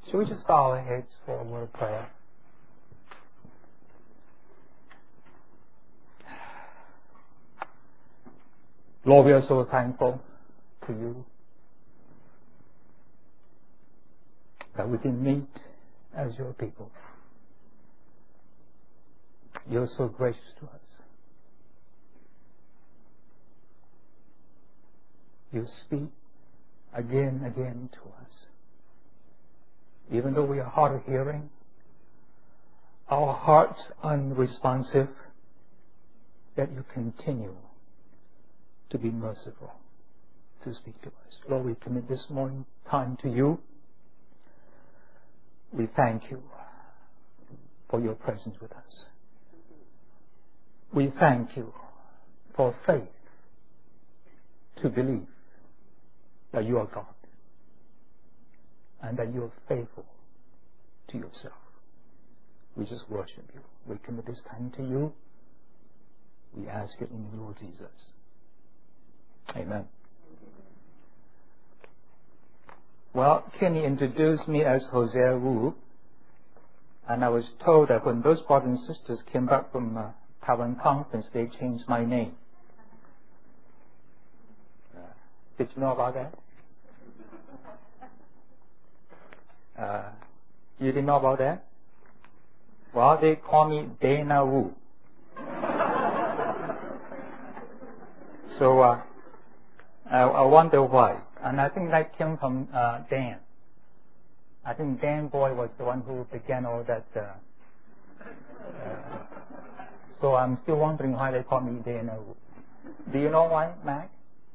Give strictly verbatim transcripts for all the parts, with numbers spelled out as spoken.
Should we just bow our heads for a word of prayer? Lord, we are so thankful to you that we can meet as your people. You're so gracious to us. You speak again and again to us. Even though we are hard of hearing, our hearts unresponsive, that you continue to be merciful, to speak to us. Lord, we commit this morning time to you. We thank you for your presence with us. We thank you for faith to believe that you are God and that you are faithful to yourself. We just worship you. We commit this time to you. We ask it in the Lord Jesus. Amen. Well, Kenny introduced me as Hosea Wu, and I was told that when those brothers and sisters came back from uh, Taiwan conference, they changed my name. Uh, did you know about that? Uh, you didn't know about that? Well, they call me Dana Wu. so uh, I, I wonder why. And I think that came from uh, Dan. I think Dan Boy was the one who began all that. Uh, uh, so I'm still wondering why they call me Dana Wu. Do you know why, Mac?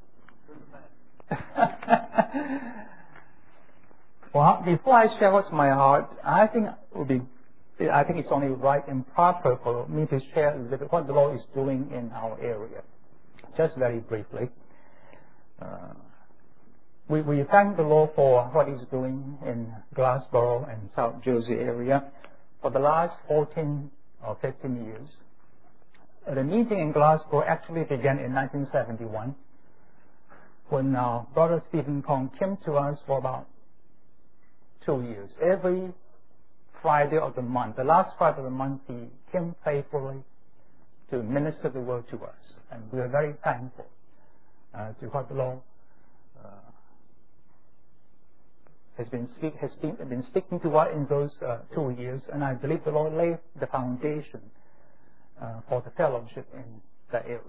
Well, before I share what's my heart, I think it would be, I think it's only right and proper for me to share a little bit what the Lord is doing in our area. Just very briefly. Uh, we, we thank the Lord for what He's doing in Glassboro and South Jersey area for the last fourteen or fifteen years. Uh, the meeting in Glassboro actually began in nineteen seventy-one when our brother Stephen Kong came to us for about two years. Every Friday of the month, the last Friday of the month, he came faithfully to minister the word to us. And we are very thankful uh, to what the Lord uh, has been speak, has been, been speaking to us in those uh, two years. And I believe the Lord laid the foundation uh, for the fellowship in that area.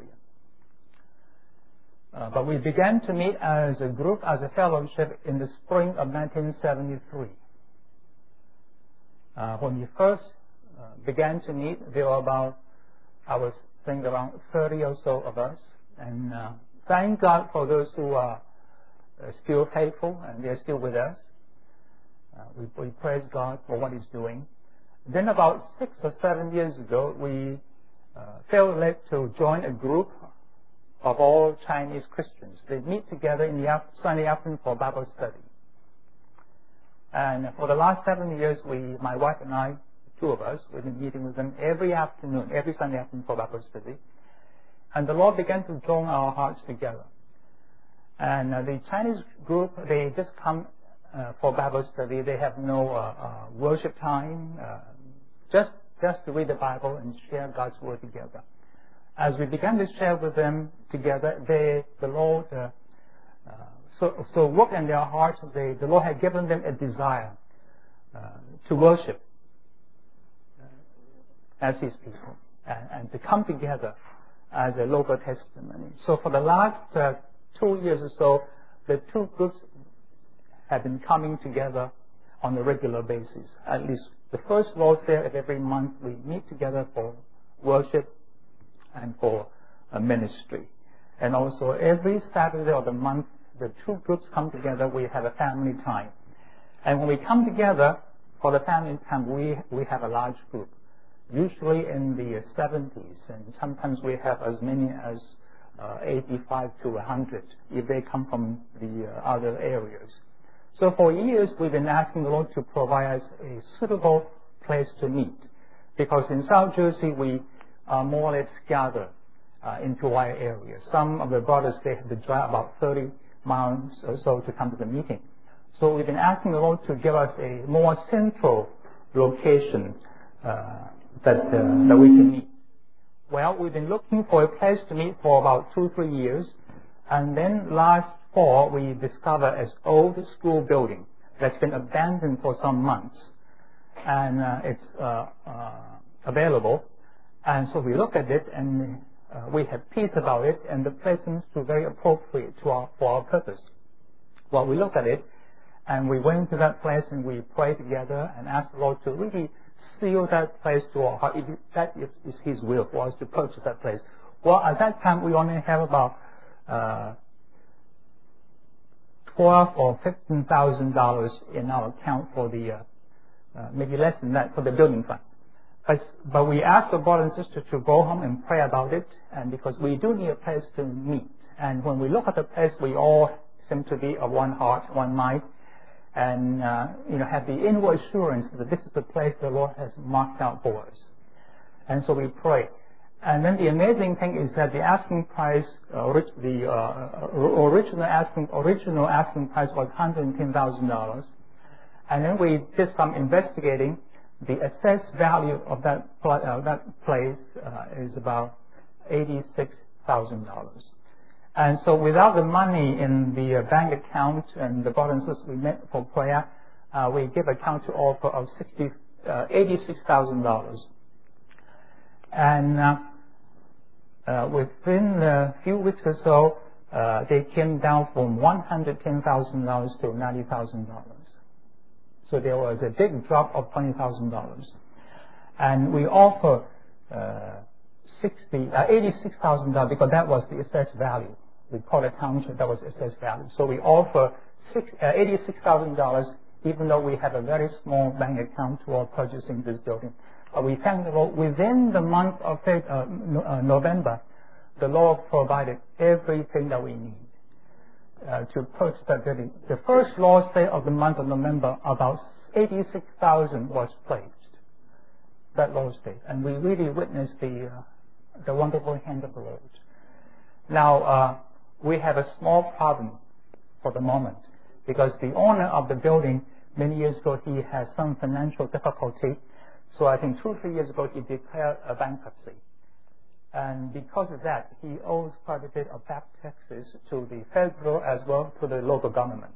Uh, but we began to meet as a group, as a fellowship in the spring of nineteen seventy-three. Uh, when we first uh, began to meet, there were about, I was think around thirty or so of us. And uh, thank God for those who are uh, still faithful and they're still with us. Uh, we, we praise God for what He's doing. Then about six or seven years ago, we uh, felt led to join a group of all Chinese Christians. They meet together in the after, Sunday afternoon for Bible study. And for the last seven years, we, my wife and I, two of us, we've been meeting with them every afternoon, every Sunday afternoon for Bible study. And the Lord began to join our hearts together. And uh, the Chinese group, they just come uh, for Bible study. They have no uh, uh, worship time, uh, just just to read the Bible and share God's word together. As we began to share with them together, they, the Lord, uh, uh, so, so worked in their hearts. They, the Lord had given them a desire uh, to worship uh, as His people and, and to come together as a local testimony. So for the last uh, two years or so, the two groups have been coming together on a regular basis. At least the first Lord's Day of every month, we meet together for worship and for a ministry. And also every Saturday of the month, the two groups come together, we have a family time. And when we come together for the family time, we, we have a large group, usually in the seventies, and sometimes we have as many as uh, eighty-five to one hundred if they come from the uh, other areas. So for years, we've been asking the Lord to provide us a suitable place to meet, because in South Jersey, we are more or less scattered uh, into wide areas. Some of the brothers, they have to drive about thirty miles or so to come to the meeting. So we've been asking the Lord to give us a more central location uh, that uh, that we can meet. Well, we've been looking for a place to meet for about two, three years, and then last fall we discovered an old school building that's been abandoned for some months, and uh, it's uh, uh, available. And so we look at it, and uh, we have peace about it, and the place seems to be very appropriate to our, for our purpose. Well, we looked at it, and we went to that place, and we prayed together and asked the Lord to really seal that place to our heart. If that is His will for us to purchase that place. Well, at that time, we only have about uh, twelve or fifteen thousand dollars in our account for the, uh, uh, maybe less than that, for the building fund. But, but we asked the brother and sister to go home and pray about it, and because we do need a place to meet. And when we look at the place, we all seem to be of one heart, one mind, and uh, you know, have the inward assurance that this is the place the Lord has marked out for us. And so we pray. And then the amazing thing is that the asking price, uh, the uh, original asking original asking price was one hundred ten thousand dollars, and then we did some investigating. The assessed value of that pl uh, that place uh, is about eighty-six thousand dollars. And so, without the money in the uh, bank account and the brothers and sisters we met for prayer, uh, we give a counter offer of sixty, uh, eighty-six thousand dollars. And uh, uh, within a few weeks or so, uh, they came down from one hundred ten thousand dollars to ninety thousand dollars. So there was a big drop of twenty thousand dollars. And we offer uh, sixty, uh, eighty-six thousand dollars because that was the assessed value. We call it counter, that was assessed value. So we offer six, uh, eighty-six thousand dollars even though we have a very small bank account toward purchasing this building. But we thank the Lord, within the month of uh, uh, November, the Lord provided everything that we need. Uh, to purchase that building. The first Lord's Day of the month of November, about eighty-six thousand was placed that Lord's Day, and we really witnessed the uh, the wonderful hand of the Lord. Now uh, we have a small problem for the moment because the owner of the building many years ago he has some financial difficulty, so I think two or three years ago he declared a bankruptcy. And because of that, he owes quite a bit of back taxes to the federal as well to the local government.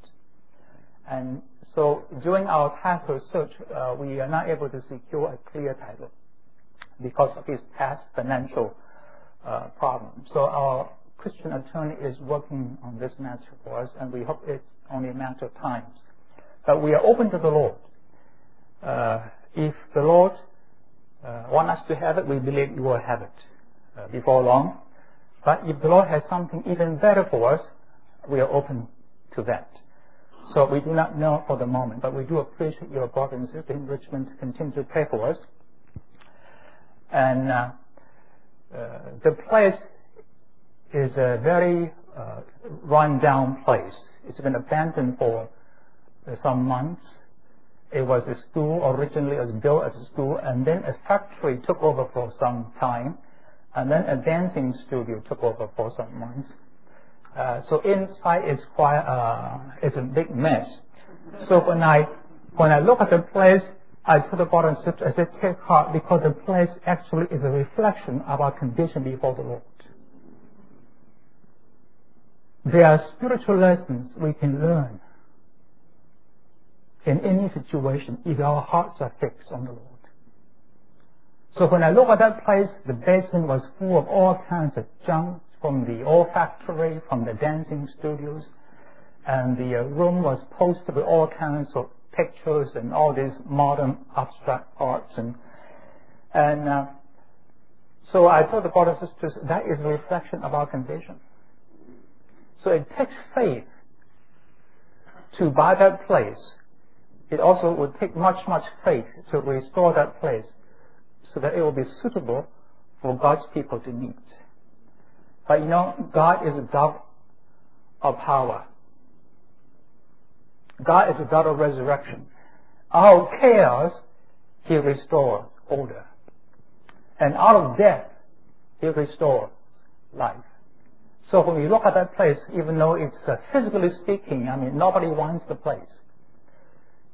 And so during our title search, uh, we are not able to secure a clear title because of his past financial uh, problems. So our Christian attorney is working on this matter for us, and we hope it's only a matter of time. But we are open to the Lord. Uh, if the Lord uh, wants us to have it, we believe He will have it. Uh, before long, but if the Lord has something even better for us, we are open to that. So we do not know for the moment, but we do appreciate your brothers and sisters in Richmond to continue to pray for us. And uh, uh, the place is a very uh, run-down place. It's been abandoned for uh, some months. It was a school, originally it was built as a school, and then a factory took over for some time. And then a dancing studio took over for some months. Uh, so inside it's quite, uh, it's a big mess. So when I, when I look at the place, I put the bottom and sister, I said, take heart, because the place actually is a reflection of our condition before the Lord. There are spiritual lessons we can learn in any situation if our hearts are fixed on the Lord. So when I look at that place, the basement was full of all kinds of junk from the old factory, from the dancing studios, and the uh, room was posted with all kinds of pictures and all these modern abstract arts. And, and uh, so I told the brothers and sisters, that is a reflection of our condition. So it takes faith to buy that place. It also would take much, much faith to restore that place, so that it will be suitable for God's people to meet. But you know, God is a God of power. God is a God of resurrection. Out of chaos, He restores order. And out of death, He restores life. So when we look at that place, even though it's uh, physically speaking, I mean, nobody wants the place.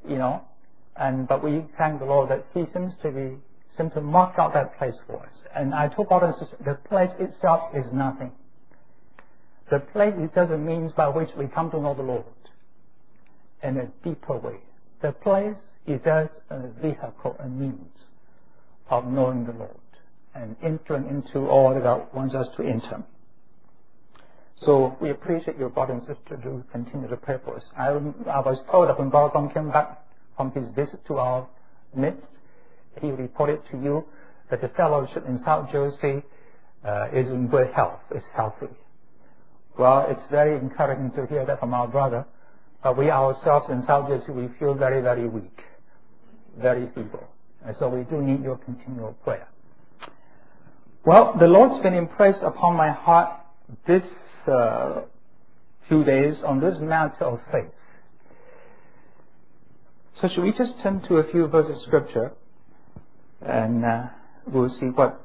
you know, and but we thank the Lord that He seems to be seems to mark out that place for us. And I told brothers and sisters, the place itself is nothing. The place is just a means by which we come to know the Lord in a deeper way. The place is just a vehicle, a means of knowing the Lord and entering into all that God wants us to enter. So we appreciate your brother and sister to continue to pray for us. I, I was told that when Brother Gong came back from his visit to our midst, he reported to you that the fellowship in South Jersey uh, is in good health, is healthy. Well, it's very encouraging to hear that from our brother, but we ourselves in South Jersey, we feel very, very weak, very feeble. And so we do need your continual prayer. Well, the Lord's been impressed upon my heart this uh, few days on this matter of faith. So should we just turn to a few verses of Scripture and uh, we'll see what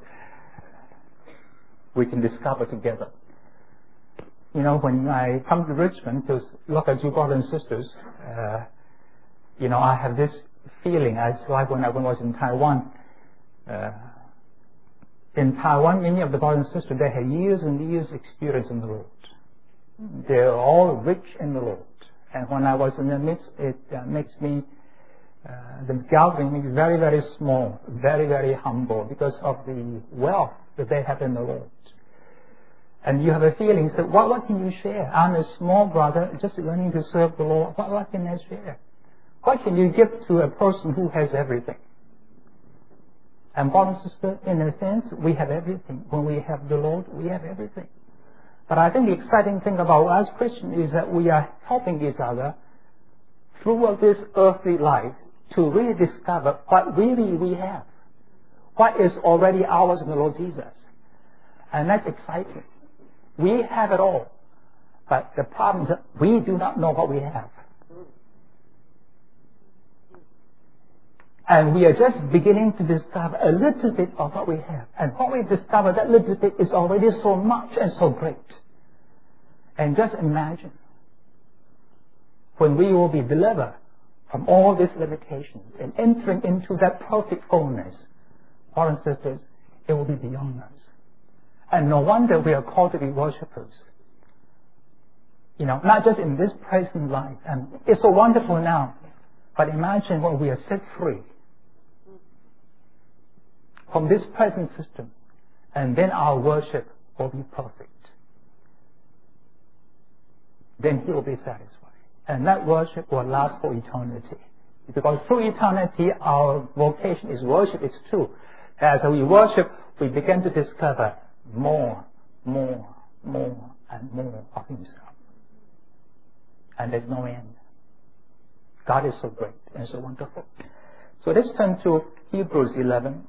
we can discover together. You know, when I come to Richmond to look at you brothers and sisters, uh, you know, I have this feeling. It's like when I was in Taiwan. Uh, in Taiwan, many of the brothers and sisters, they have years and years experience in the Lord. They're all rich in the Lord. And when I was in the midst, it uh, makes me, uh, the gathering makes me very, very small, very, very humble because of the wealth that they have in the Lord. And you have a feeling, so what, what can you share? I'm a small brother, just learning to serve the Lord. What, what can I share? What can you give to a person who has everything? And brother and sister, in a sense, we have everything. When we have the Lord, we have everything. But I think the exciting thing about us Christians is that we are helping each other throughout this earthly life to really discover what really we have. What is already ours in the Lord Jesus. And that's exciting. We have it all. But the problem is that we do not know what we have. And we are just beginning to discover a little bit of what we have. And what we discover, that little bit is already so much and so great. And just imagine when we will be delivered from all these limitations and entering into that perfect fullness, brothers and sisters, it will be beyond us. And no wonder we are called to be worshippers. You know, not just in this present life. And it's so wonderful now. But imagine when we are set free from this present system. And then our worship will be perfect. Then He will be satisfied. And that worship will last for eternity. Because through eternity, our vocation is worship. It's true. As we worship, we begin to discover more, more, more, and more of Himself. And there's no end. God is so great and so wonderful. So let's turn to Hebrews eleven.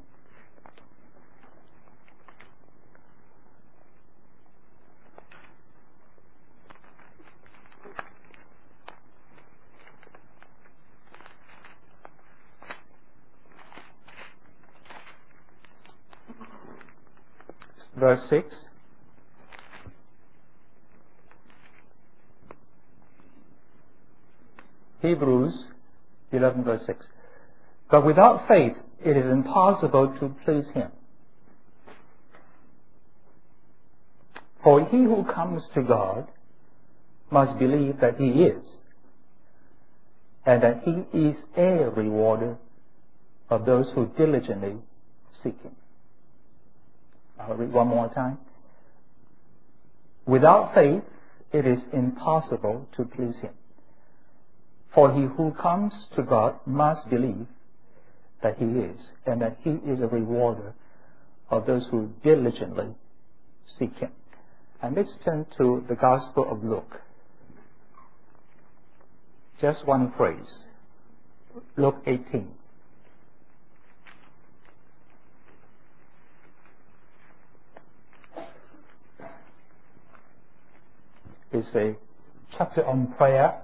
Verse six. Hebrews eleven verse six. But without faith it is impossible to please Him. For he who comes to God must believe that He is, and that He is a rewarder of those who diligently seek Him. I'll read one more time. Without faith, it is impossible to please Him. For he who comes to God must believe that He is, and that He is a rewarder of those who diligently seek Him. And let's turn to the Gospel of Luke. Just one phrase. Luke eighteen. It's a chapter on prayer.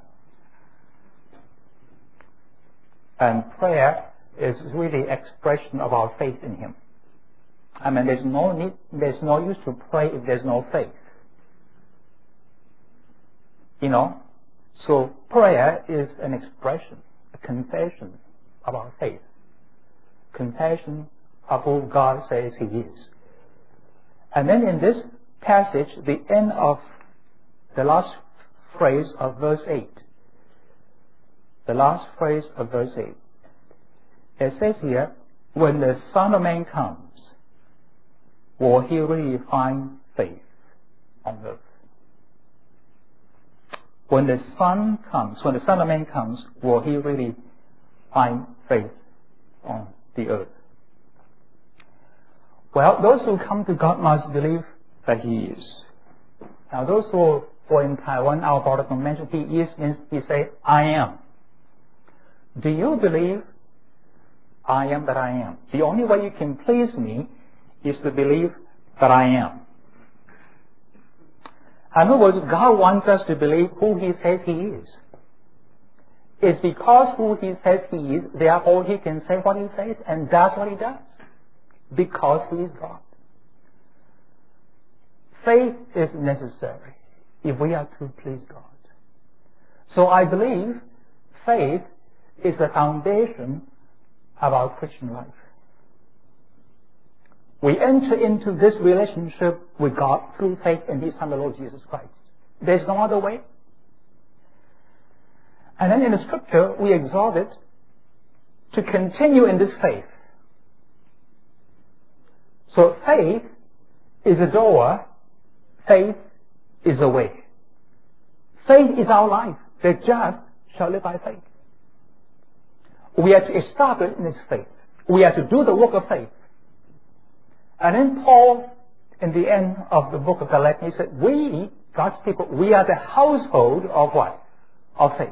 And prayer is really expression of our faith in Him. I mean, there's no need, there's no use to pray if there's no faith. You know? So prayer is an expression, a confession of our faith, confession of who God says He is. And then in this passage, the end of the last phrase of verse eight, the last phrase of verse eight, it says here, when the Son of Man comes, will He really find faith on earth? When the Son comes, when the Son of Man comes, will He really find faith on the earth? Well, those who come to God must believe that He is. Now, those who are in Taiwan, our brother don't mention He is means He say, I am. Do you believe I am that I am? The only way you can please me is to believe that I am. In other words, God wants us to believe who He says He is. It's because who He says He is, therefore He can say what He says and does what He does. Because He is God. Faith is necessary if we are to please God. So I believe faith is the foundation of our Christian life. We enter into this relationship with God through faith in His Son, the Lord Jesus Christ. There's no other way. And then in the scripture, we exhort it to continue in this faith. So faith is a door, faith is a way. Faith is our life. The just shall live by faith. We are to establish in this faith. We are to do the work of faith. And then Paul, in the end of the book of Galatians, he said, we, God's people, we are the household of what? Of faith.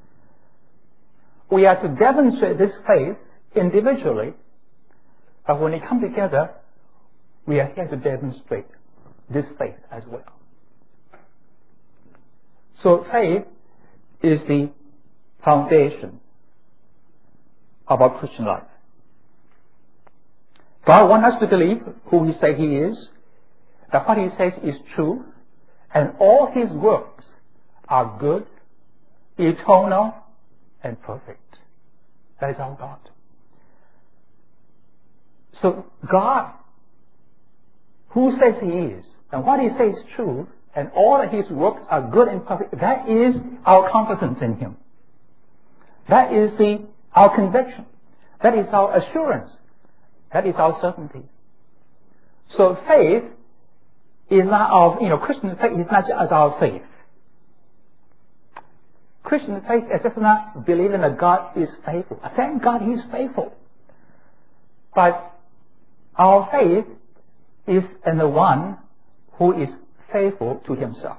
We are to demonstrate this faith individually, but when we come together, we are here to demonstrate this faith as well. So faith is the foundation of our Christian life. God wants us to believe who He says He is, that what He says is true, and all His works are good, eternal, and perfect. That is our God. So God, who says He is, and what He says is true, and all of His works are good and perfect, that is our confidence in Him. That is the, our conviction. That is our assurance. That is our certainty. So faith is not our, you know, Christian faith is not just our faith. Christian faith is just not believing that God is faithful. Thank God He is faithful. But our faith is in the one who is faithful to Himself.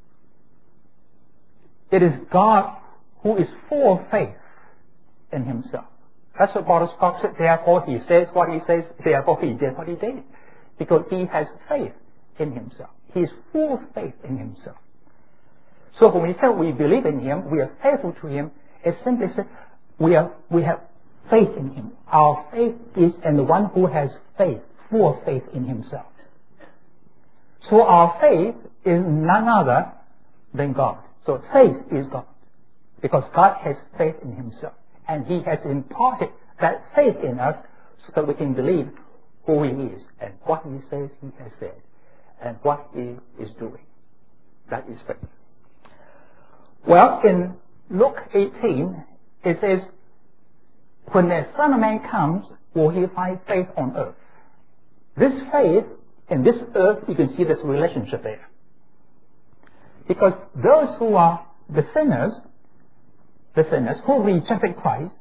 It is God who is full of faith in Himself. That's what Paul said. Therefore He says what He says, therefore He did what He did. Because He has faith in Himself. He is full of faith in Himself. So when we say we believe in Him, we are faithful to Him, it simply says we are we have faith in Him. Our faith is in the one who has faith, full of faith in Himself. So our faith is none other than God. So faith is God. Because God has faith in Himself. And He has imparted that faith in us so that we can believe who He is and what He says He has said and what He is doing. That is faith. Well, in Luke eighteen, it says, when the Son of Man comes, will He find faith on earth? This faith in this earth, you can see this relationship there. Because those who are the sinners, the sinners who rejected Christ,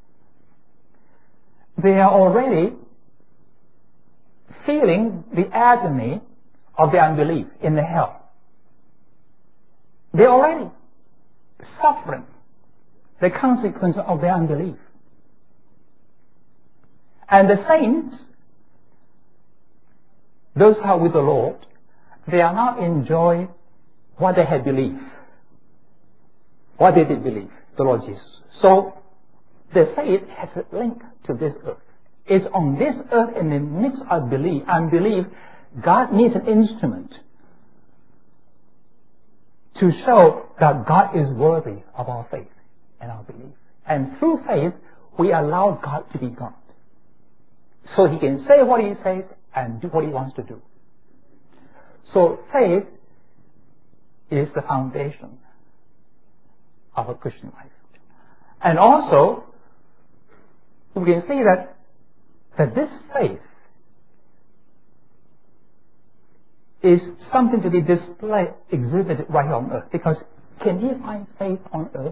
they are already feeling the agony of their unbelief in the hell. They're already suffering the consequence of their unbelief. And the saints, those who are with the Lord, they are not enjoying what they had believed. What they did believe, the Lord Jesus. So, the faith has a link to this earth. It's on this earth in the midst of belief, unbelief, God needs an instrument to show that God is worthy of our faith and our belief. And through faith, we allow God to be God. So He can say what He says and do what He wants to do. So faith is the foundation of a Christian life. And also, we can see that, that this faith is something to be displayed, exhibited right on earth. Because can you find faith on earth?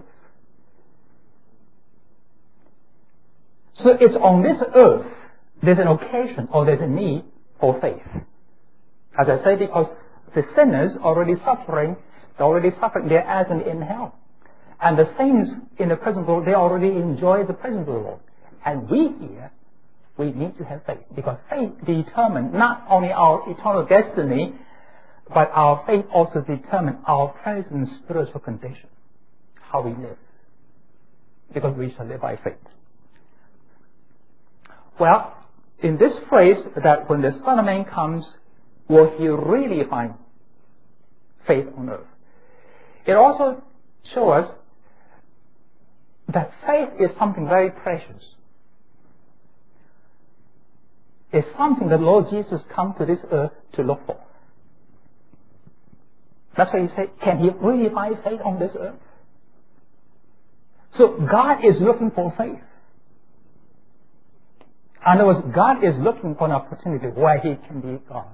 So it's on this earth there's an occasion or there's a need for faith. As I say, because the sinners already suffering, they're already suffering their agony in hell. And the saints in the present world, they already enjoy the present world. And we here, we need to have faith. Because faith determines not only our eternal destiny, but our faith also determines our present spiritual condition, how we live. Because we shall live by faith. Well, in this phrase that when the Son of Man comes, will He really find faith on earth? It also shows us that faith is something very precious. It's something that Lord Jesus come to this earth to look for. That's why He said, can He really find faith on this earth? So God is looking for faith. In other words, God is looking for an opportunity where He can be God.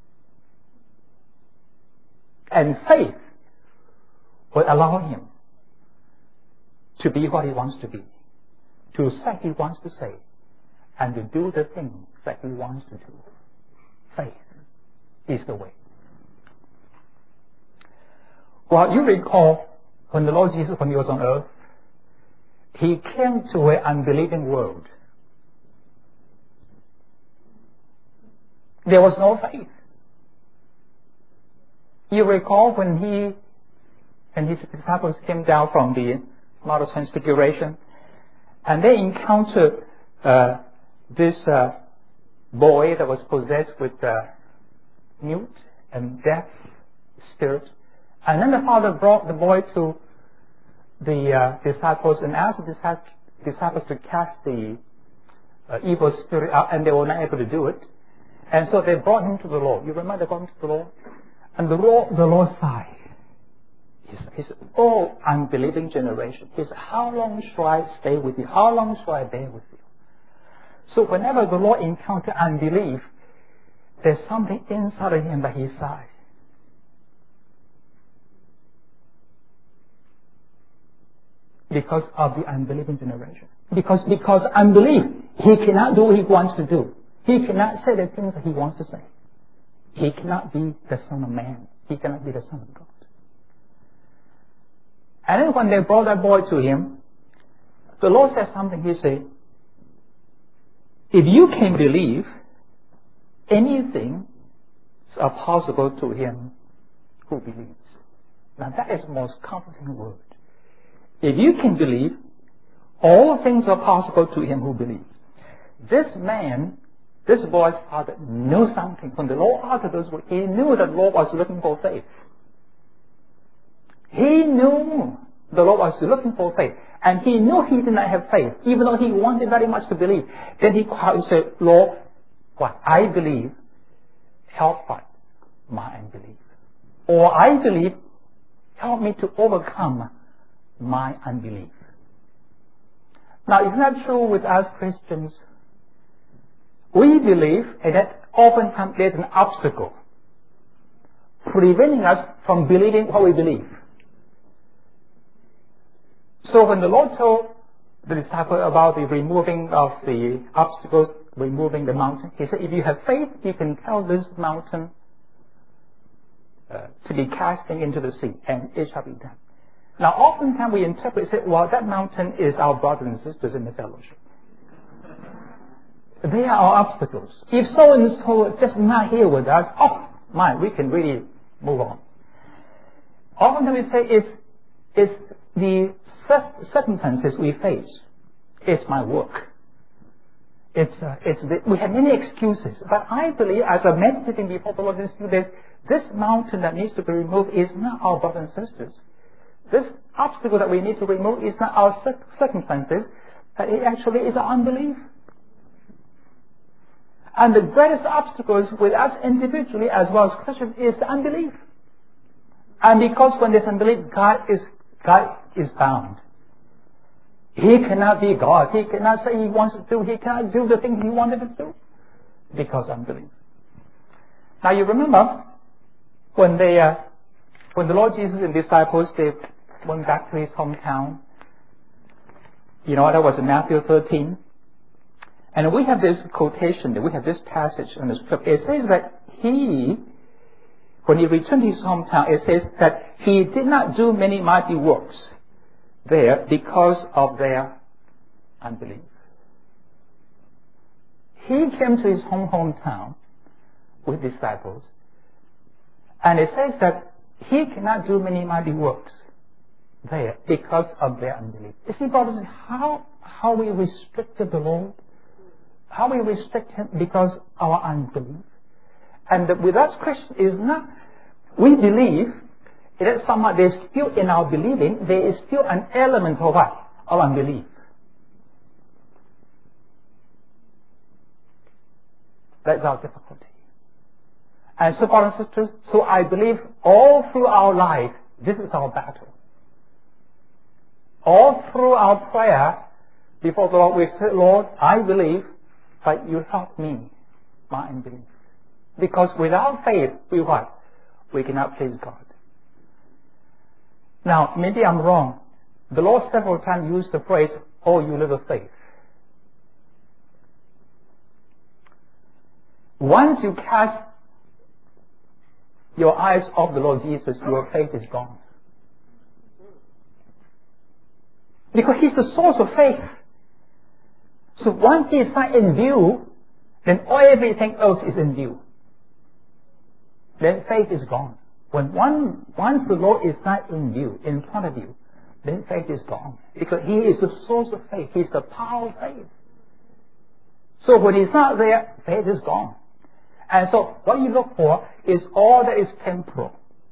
And faith will allow Him to be what He wants to be, to say He wants to say, and to do the things that He wants to do. Faith is the way. Well, you recall when the Lord Jesus, when He was on earth, He came to an unbelieving world. There was no faith. You recall when He and His disciples came down from the Mount of Transfiguration, and they encountered uh, this uh, boy that was possessed with uh, mute and deaf spirit. And then the Father brought the boy to the uh, disciples and asked the disciples to cast the uh, evil spirit out, and they were not able to do it. And so they brought him to the Lord. You remember they brought him to the Lord? And the Lord, the Lord sighed. He said, oh, unbelieving generation. He said, how long shall I stay with you? How long shall I bear with you? So whenever the Lord encountered unbelief, there's something inside of Him that He sighed. Because of the unbelieving generation. Because, because unbelief, He cannot do what He wants to do. He cannot say the things that He wants to say. He cannot be the Son of Man. He cannot be the Son of God. And then when they brought that boy to Him, the Lord said something. He said, if you can believe, anything is possible to him who believes. Now that is the most comforting word. If you can believe, all things are possible to him who believes. This man, this boy's father, knew something. When the Lord uttered those words, he knew that the Lord was looking for faith. He knew the Lord was looking for faith. And he knew he did not have faith, even though he wanted very much to believe. Then he cried and said, Lord, what I believe, help what? My unbelief. Or I believe, help me to overcome my unbelief. Now, isn't that true with us Christians? We believe, and that oftentimes there's an obstacle preventing us from believing what we believe. So when the Lord told the disciple about the removing of the obstacles, removing the mountain, He said, if you have faith, you can tell this mountain uh, to be casting into the sea, and it shall be done. Now, oftentimes we interpret, say, well, that mountain is our brothers and sisters in the fellowship. They are our obstacles. If so and so just not here with us, oh, my, we can really move on. Oftentimes we say, it's, it's the circumstances we face. It's my work. It's, uh, it's the, we have many excuses. But I believe, as I'm meditating before the Lord this, this mountain that needs to be removed is not our brothers and sisters. This obstacle that we need to remove is not our circumstances, but it actually is our unbelief. And the greatest obstacles with us individually as well as Christians is the unbelief. And because when there's unbelief, God is, God is bound. He cannot be God. He cannot say He wants to do. He cannot do the thing He wanted to do because of unbelief. Now you remember when they, uh, when the Lord Jesus and disciples, they went back to His hometown. You know, that was in Matthew thirteen. And we have this quotation, we have this passage in the scripture. It says that He, when He returned to His hometown, it says that He did not do many mighty works there because of their unbelief. He came to His home hometown with disciples, and it says that He cannot do many mighty works there because of their unbelief. You see, brothers, how, how we restricted the Lord, how we restrict Him because of our unbelief. And with us Christians is not, we believe that somehow there's still in our believing, there is still an element of what? Of unbelief. That's our difficulty. And so, brothers and sisters, so I believe all through our life, this is our battle. All through our prayer before the Lord, we say, Lord, I believe, but you help me, my unbelief. Because without faith, we what? We cannot please God. Now, maybe I'm wrong. The Lord several times used the phrase, oh, you little faith. Once you cast your eyes off the Lord Jesus, your faith is gone. Because He's the source of faith. So once He is not in view, then everything else is in view. Then faith is gone. When one, once the Lord is not in view, in front of you, then faith is gone. Because He is the source of faith. He's the power of faith. So when He's not there, faith is gone. And so what you look for is all that is temporal.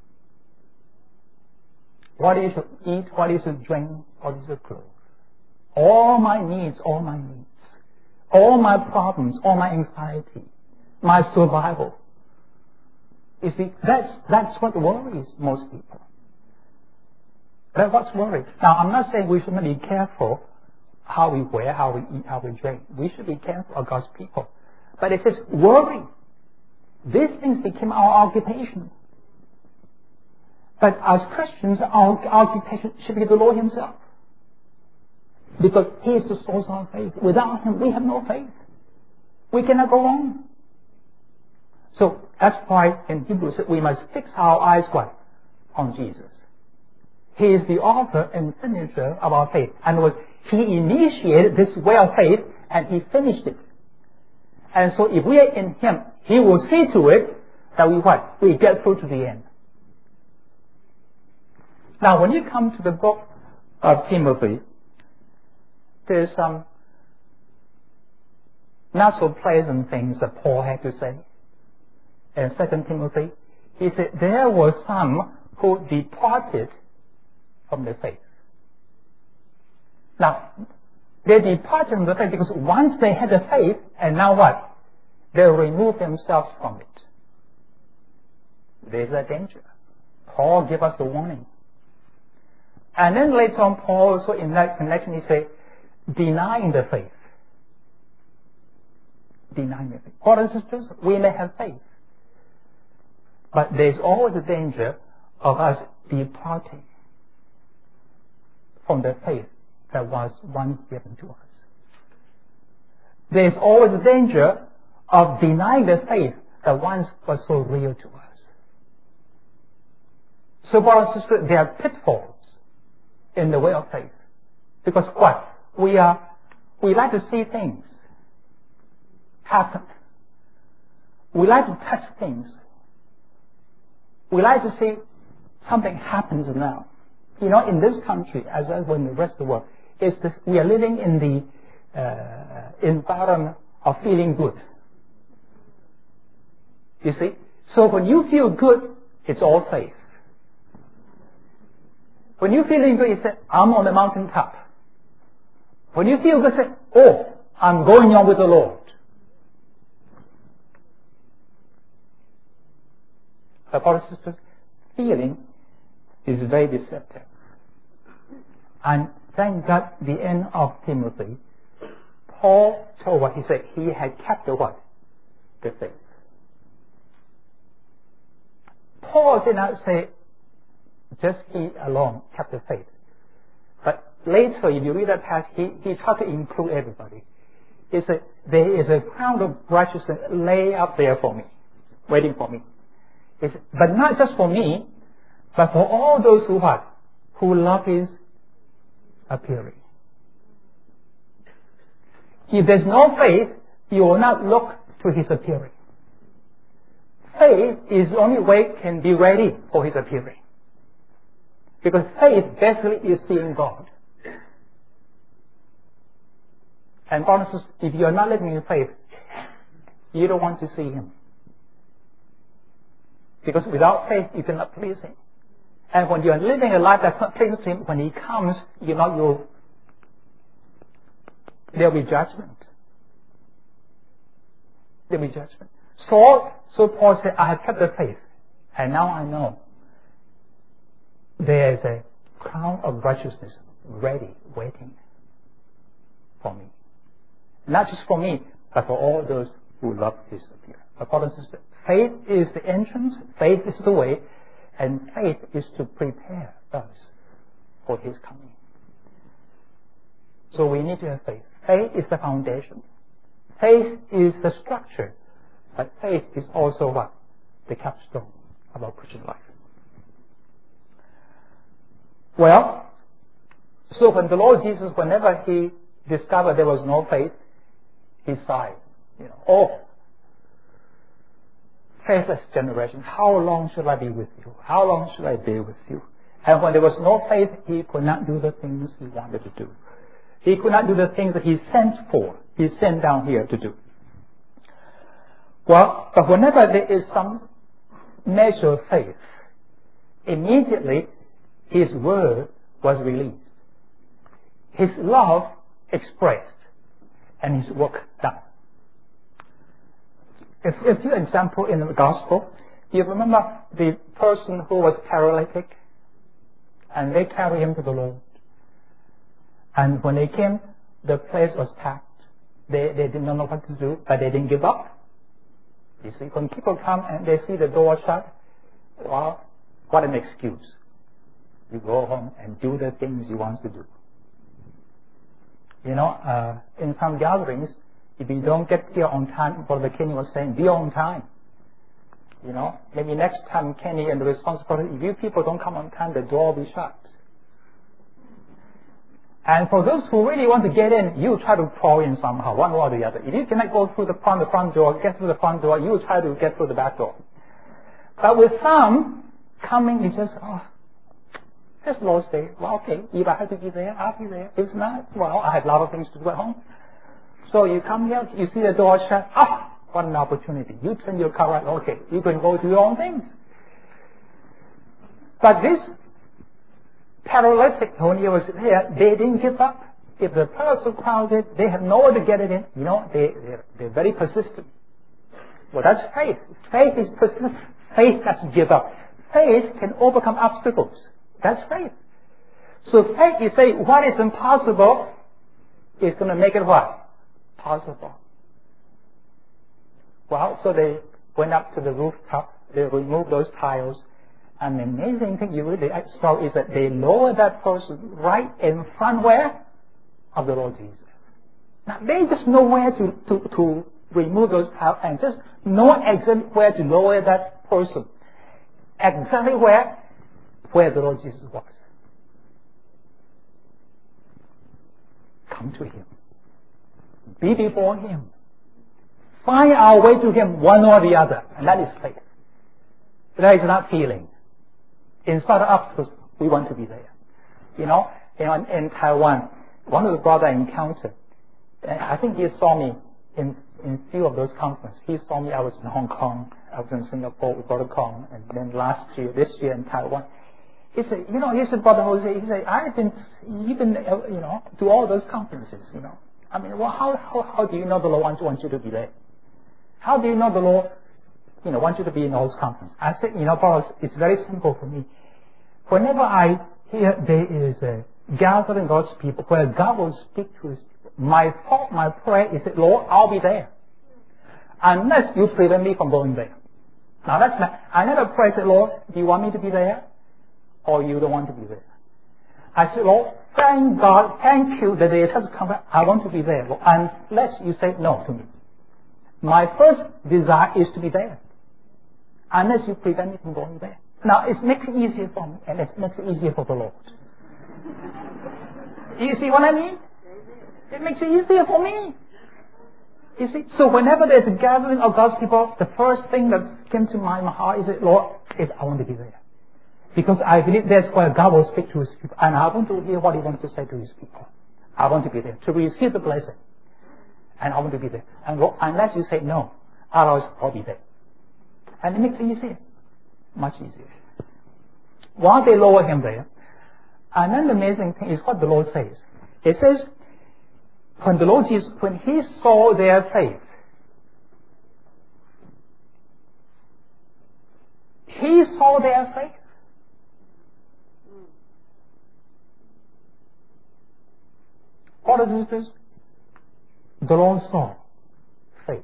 What is to eat, what is to drink, what is to clothe. All my needs, all my needs. All my problems, all my anxiety, my survival. You see, that's, that's what worries most people. That's what's worried. Now, I'm not saying we shouldn't be careful how we wear, how we eat, how we drink. We should be careful of God's people. But it says worry. These things became our occupation. But as Christians, our occupation should be the Lord Himself. Because He is the source of our faith. Without Him, we have no faith. We cannot go on. So that's why in Hebrews we must fix our eyes what? On Jesus. He is the author and finisher of our faith. And was He initiated this way of faith and He finished it. And so if we are in Him, He will see to it that we what? We get through to the end. Now when you come to the book of Timothy, there's some not so pleasant things that Paul had to say. In Second Timothy, he said, there were some who departed from the faith. Now, they departed from the faith because once they had the faith, and now what? They remove themselves from it. There's a danger. Paul gave us a warning. And then later on, Paul also in that connection, he said, denying the faith. Denying the faith. Brothers and sisters, we may have faith. But there's always a danger of us departing from the faith that was once given to us. There's always a danger of denying the faith that once was so real to us. So, brothers and sisters, there are pitfalls in the way of faith. Because what? We are, we like to see things happen. We like to touch things. We like to see something happens now. You know, in this country, as well as in the rest of the world, it's this, we are living in the uh, environment of feeling good. You see? So when you feel good, it's all faith. When you're feeling good, you say, I'm on the mountaintop. When you feel good, say, oh, I'm going on with the Lord. But brothers and sisters, feeling is very deceptive. And thank God, the end of Timothy, Paul told what he said. He had kept the what? The faith. Paul did not say, just he alone kept the faith. But later, if you read that passage, he, he tried to include everybody. He said, there is a crown of righteousness lay up there for me, waiting for me. He said, but not just for me, but for all those who what? Who love his appearing. If there's no faith, you will not look to his appearing. Faith is the only way can be ready for his appearing. Because faith basically is seeing God. And brothers, if you are not living in faith, you don't want to see him. Because without faith, you cannot please him. And when you are living a life that's not pleasing him, when he comes, you know, you'll, there'll be judgment. There'll be judgment. So, so Paul said, I have kept the faith, and now I know there is a crown of righteousness ready, waiting for me. Not just for me, but for all those who love his appearing. But brothers and sisters, faith is the entrance, faith is the way, and faith is to prepare us for his coming. So we need to have faith. Faith is the foundation. Faith is the structure. But faith is also what? The capstone of our Christian life. Well, so when the Lord Jesus, whenever he discovered there was no faith, he sighed. You know, oh, faithless generation, how long shall I be with you? How long shall I be with you? And when there was no faith, he could not do the things he wanted to do. He could not do the things that he sent for. He sent down here to do. Well, but whenever there is some measure of faith, immediately his word was released. His love expressed and his work done. A, a few examples in the gospel. You remember the person who was paralytic and they carried him to the Lord. And when they came, the place was packed. They, they did not know what to do, but they didn't give up. You see, when people come and they see the door shut, well, what an excuse. You go home and do the things you want to do. You know, uh, in some gatherings, if you don't get here on time, Brother Kenny was saying, be on time. You know, maybe next time Kenny and the responsibility, if you people don't come on time, the door will be shut. And for those who really want to get in, you try to crawl in somehow, one way or the other. If you cannot go through the front, the front door, get through the front door, you try to get through the back door. But with some, coming, you just, oh, just Lord's Day. Well, okay, if I have to be there, I'll be there. If not, well, I have a lot of things to do at home. So you come here, you see the door shut, oh, what an opportunity. You turn your car right, okay, you can go do your own things. But this paralytic, when he was there, they didn't give up. If the place was crowded, they have nowhere to get it in. You know, they, they're, they're very persistent. Well, that's faith. Faith is persistent. Faith doesn't give up. Faith can overcome obstacles. That's faith. So faith is saying what is impossible is going to make it what? Possible. Well, so they went up to the rooftop. They removed those tiles. And the amazing thing you really saw is that they lowered that person right in front where? Of the Lord Jesus. Now they just know where to, to, to remove those tiles and just know exactly where to lower that person. Exactly where? Where the Lord Jesus was. Come to Him. Be before Him. Find our way to Him one or the other. And that is faith. That is not feeling. In spite of obstacles, we want to be there. You know, in, in Taiwan, one of the brothers I encountered, I think he saw me in in few of those conferences. He saw me, I was in Hong Kong, I was in Singapore with Brother Kong, and then last year, this year in Taiwan. He said, you know, he said, Brother Jose, he said, I've been, you've been, uh, you know, to all those conferences, you know. I mean, well, how, how, how do you know the Lord wants, wants you to be there? How do you know the Lord, you know, wants you to be in all those conferences? I said, you know, Brother, it's very simple for me. Whenever I hear there is a gathering God's people where God will speak to his people, my thought, my prayer is that, Lord, I'll be there. Unless you prevent me from going there. Now that's my, I never pray, say, Lord, do you want me to be there? Or you don't want to be there? I said, Lord, thank God, thank you that there has come. I want to be there, Lord, unless you say no to me. My first desire is to be there. Unless you prevent me from going there. Now, it makes it easier for me, and it makes it easier for the Lord. You see what I mean? It makes it easier for me. You see, so whenever there's a gathering of God's people, the first thing that came to my heart is that, Lord, is I want to be there. Because I believe that's where God will speak to his people. And I want to hear what he wants to say to his people. I want to be there, to receive the blessing. And I want to be there. And unless you say no, otherwise I'll be there. And it makes it easier. Much easier. While they lower him there, and then the amazing thing is what the Lord says. It says, when the Lord Jesus, when he saw their faith, he saw their faith. What is this? The Lord saw faith.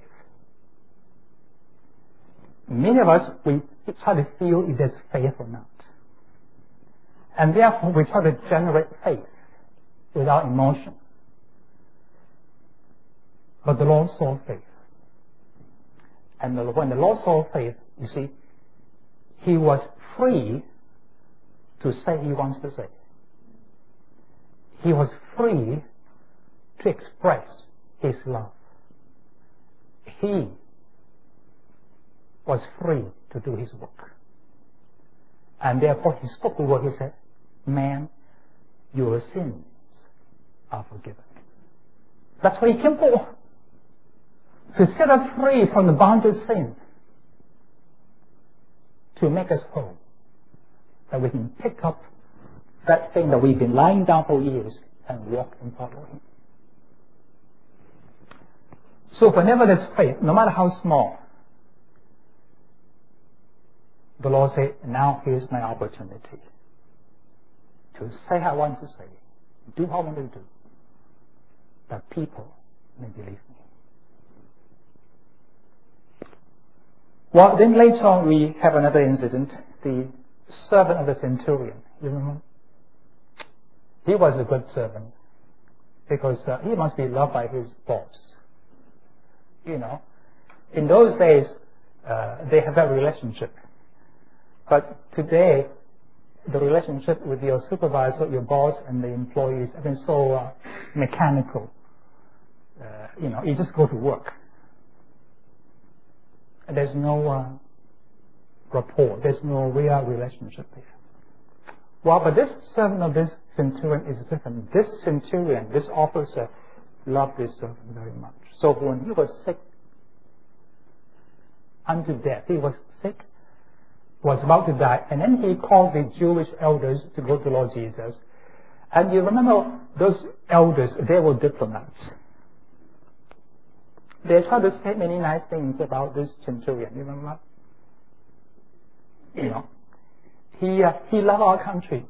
Many of us, we try to feel if there's faith or not. And therefore we try to generate faith without emotion. But the Lord saw faith. And the, when the Lord saw faith, you see, he was free to say he wants to say. He was free to express his love. He was free to do his work. And therefore he spoke the word. He said, man, your sins are forgiven. That's what he came for. To set us free from the bondage of sin. To make us whole. That we can pick up that thing that we've been lying down for years and walk and follow him. So whenever there's faith, no matter how small, the Lord said, now here's my opportunity to say what I want to say, do what I want to do, that people may believe me. Well, then later on we have another incident, the servant of the centurion. You remember? He was a good servant because uh, he must be loved by his boss. You know, in those days, uh, they have that relationship. But today, the relationship with your supervisor, your boss, and the employees have been so uh, mechanical. Uh, you know, you just go to work. And there's no uh, rapport. There's no real relationship there. Well, but this servant of this centurion is different. This centurion, this officer, loved this servant very much. So when he was sick unto death, he was sick, was about to die, and then he called the Jewish elders to go to the Lord Jesus. And you remember those elders, they were diplomats. They tried to say many nice things about this centurion, you remember? You know, he, uh, he loved our country.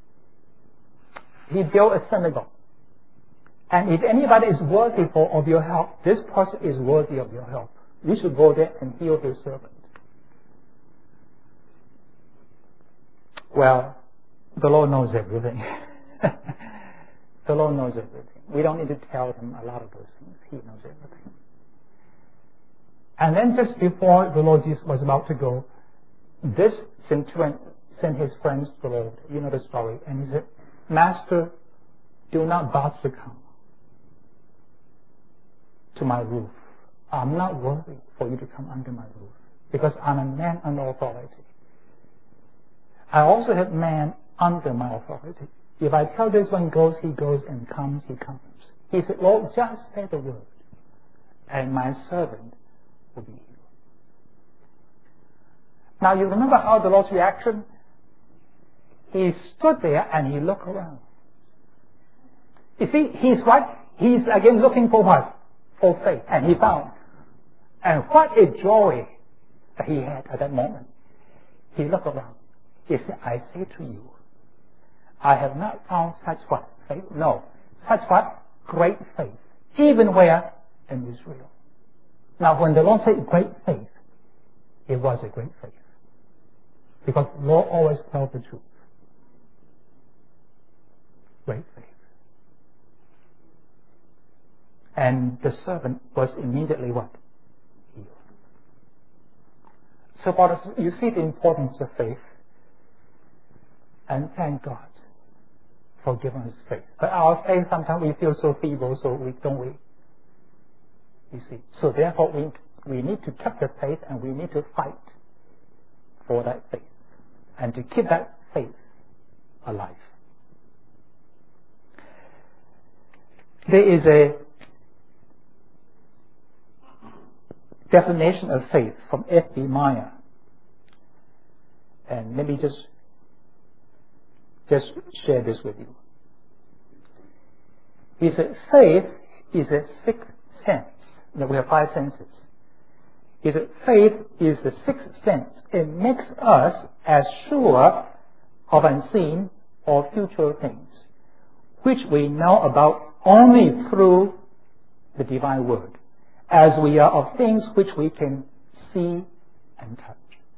He built a synagogue. And if anybody is worthy for, of your help, this person is worthy of your help. You should go there and heal his servant. Well, the Lord knows everything. The Lord knows everything. We don't need to tell him a lot of those things. He knows everything. And then just before the Lord Jesus was about to go, this centurion sent his friends to the Lord. You know the story. And he said, Master, do not bother to come to my roof. I'm not worthy for you to come under my roof because I'm a man under authority. I also have man under my authority. If I tell this one goes, he goes, and comes, he comes. He said, Lord, just say the word, and my servant will be healed. Now you remember how the Lord's reaction? he stood there and he looked around. You see, he's what? He's again looking for what? For faith. And he found. And what a joy that he had at that moment. He looked around. He said, I say to you, I have not found such what? Faith? No. Such what? Great faith. Even where? In Israel. Now when the Lord said great faith, it was a great faith. Because the Lord always tells the truth. Great faith. And the servant was immediately what? Healed. So, brothers, you see the importance of faith. And thank God for giving us faith. But our faith, sometimes we feel so feeble, so we don't we? You see. So therefore, we, we need to keep the faith and we need to fight for that faith. And to keep that faith alive. There is a definition of faith from F B Meyer. And let me just, just share this with you. He said, faith is a sixth sense. Now we have five senses. He said, faith is the sixth sense. It makes us as sure of unseen or future things, which we know about only through the divine word, as we are of things which we can see and touch.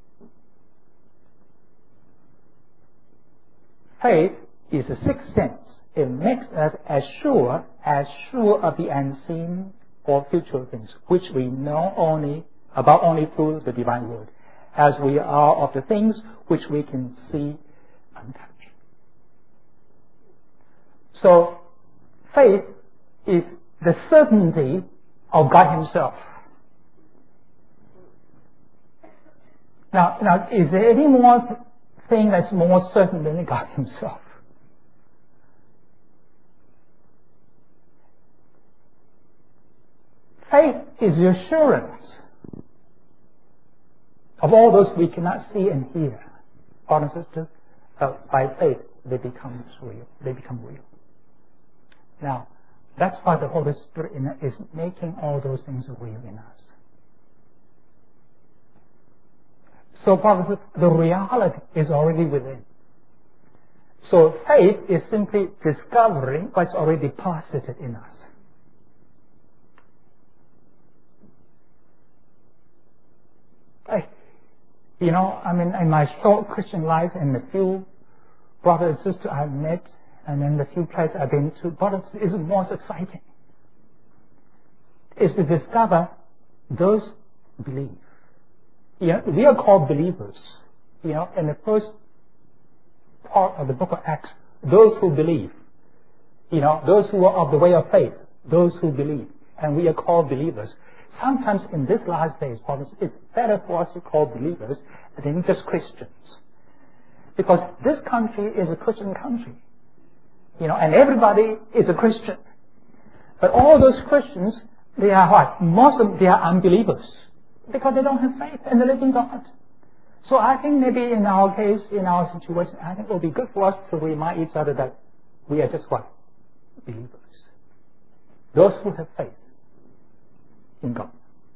Faith is the sixth sense. It makes us as sure, as sure of the unseen or future things, which we know only about only through the divine word, as we are of the things which we can see and touch. So, faith is the certainty of God Himself. Now, now, is there any more thing that's more certain than God Himself? Faith is the assurance of all those we cannot see and hear. Brothers and sisters, uh, by faith they become real. They become real. Now, that's why the Holy Spirit is making all those things real in us. So, brothers, the reality is already within. So, faith is simply discovering what's already deposited in us. I, you know, I mean, in my short Christian life, and the few brothers and sisters I've met, and in the few places I've been to, brothers, is most exciting. Is to discover those believe. You know, we are called believers. You know, in the first part of the book of Acts, those who believe. You know, those who are of the way of faith, those who believe, and we are called believers. Sometimes in this last days, brothers, it's better for us to call believers than just Christians, because this country is a Christian country. You know, and everybody is a Christian. But all those Christians, they are what? Most of them, they are unbelievers. Because they don't have faith in the living God. So I think maybe in our case, in our situation, I think it will be good for us to remind each other that we are just what? Believers. Those who have faith in God.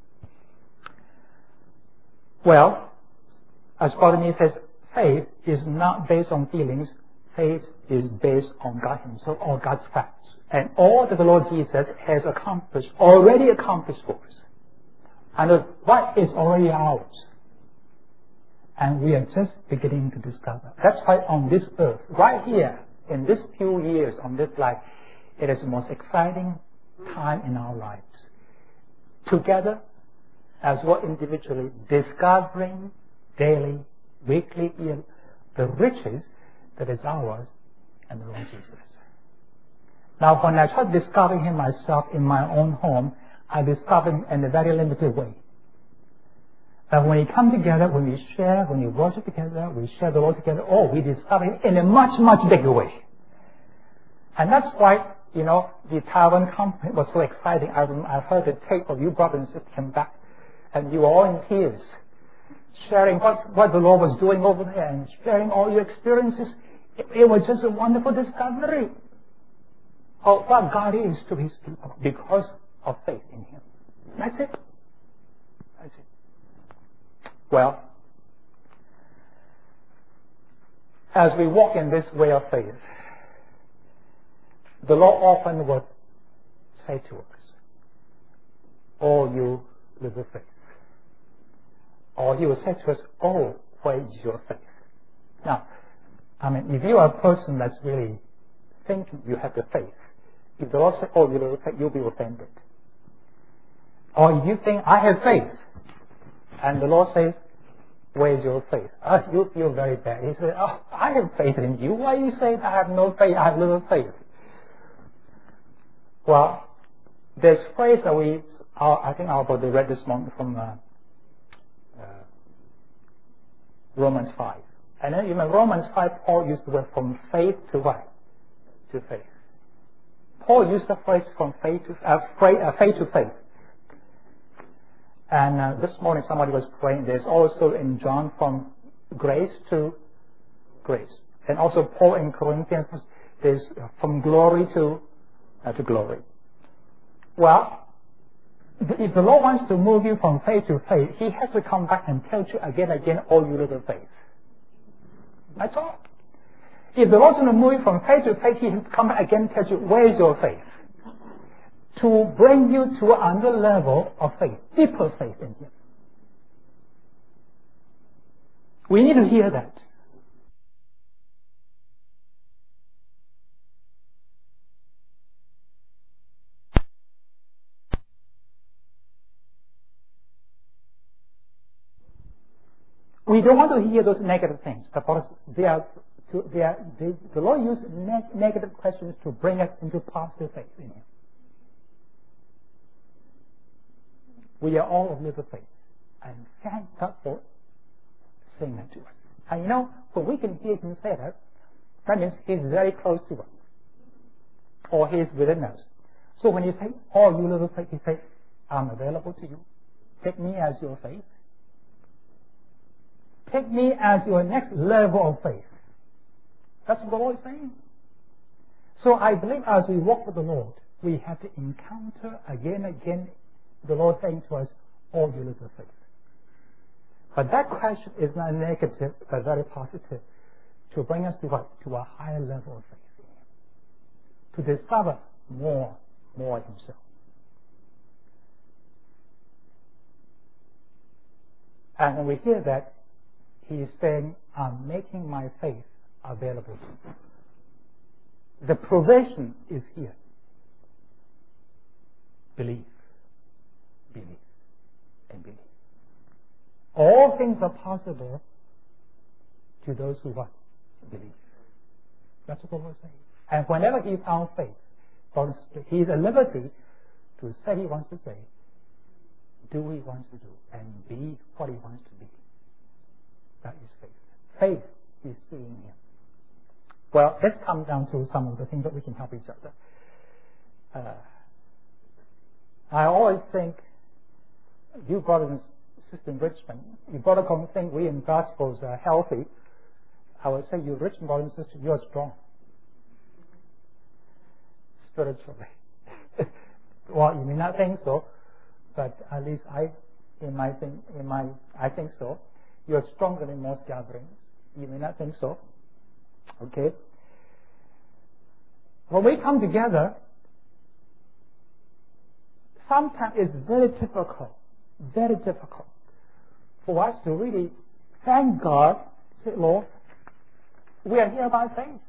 Well, as Bartholomew says, faith is not based on feelings. Faith is based on God Himself or God's facts. And all that the Lord Jesus has accomplished, already accomplished for us. And what is already ours. And we are just beginning to discover. That's why on this earth, right here, in this few years, on this life, it is the most exciting time in our lives. Together, as well individually, discovering daily, weekly, yearly, the riches that is ours and the Lord Jesus. Now, when I start discovering Him myself in my own home, I discover Him in a very limited way. But when we come together, when we share, when we worship together, we share the Lord together, oh, we discover Him in a much, much bigger way. And that's why, you know, the Taiwan conference was so exciting. I, I heard the tape of you brothers and sisters come back, and you were all in tears, sharing what, what the Lord was doing over there and sharing all your experiences. It, it was just a wonderful discovery of what God is to His people because of faith in Him. That's it. That's it. Well, as we walk in this way of faith, the Lord often would say to us, "Oh, you little faith." Or He will say to us, "Oh, where is your faith?" Now, I mean, if you are a person that's really thinking you have the faith, if the Lord says, "Oh, you little faith," you'll be offended. Or if you think, "I have faith," and the Lord says, "Where is your faith?" Uh, you feel very bad. He says, "Oh, I have faith in you. Why you say I have no faith? I have little faith." Well, there's a phrase that we, our, I think our brother read this morning from uh, uh, Romans five. And then in Romans five, Paul used the word from faith to what? To faith. Paul used the phrase from faith to uh, faith, uh, faith to faith. And uh, this morning somebody was praying. There's also in John from grace to grace, and also Paul in Corinthians. There's from glory to uh, to glory. Well, if the Lord wants to move you from faith to faith, He has to come back and tell you again and again, "Oh, you little faith." That's all. If the Lord's going to move you from faith to faith, He has to come back again and tell you, "Where is your faith?" To bring you to another level of faith, deeper faith in Him. We need to hear that. We don't want to hear those negative things, because they are, they are, they, the Lord used ne- negative questions to bring us into positive faith in Him. We are all of little faith, and thank God for saying that to us. And you know, when we can hear Him say that, that means He's very close to us, or He's within us. So when you say, "Oh, you little faith," He says, "I'm available to you. Take me as your faith. Take me as your next level of faith." That's what the Lord is saying. So I believe as we walk with the Lord, we have to encounter again and again the Lord saying to us, "Oh, you little faith." But that question is not negative, but very positive, to bring us to what? To a higher level of faith in Him, to discover more, more of Himself. And when we hear that, He is saying, "I'm making my faith available to you." The provision is here. Believe. Believe. And believe. All things are possible to those who what? Believe. That's what the Lord is saying. And whenever He found faith, He is at liberty to say He wants to say, do what He wants to do, and be what He wants to be. That is faith. Faith is seeing Him. Well, let's come down to some of the things that we can help each other. Uh, I always think, you brothers and sisters in Richmond, you brothers don't think we in Gospels are healthy. I would say you Richmond brothers and sisters, you're strong. Spiritually. Well, you may not think so, but at least I, in my thing, in my, I think so. You're stronger than most gatherings. You may not think so. Okay? When we come together, sometimes it's very difficult, very difficult for us to really thank God, say, "Lord, we are here by faith."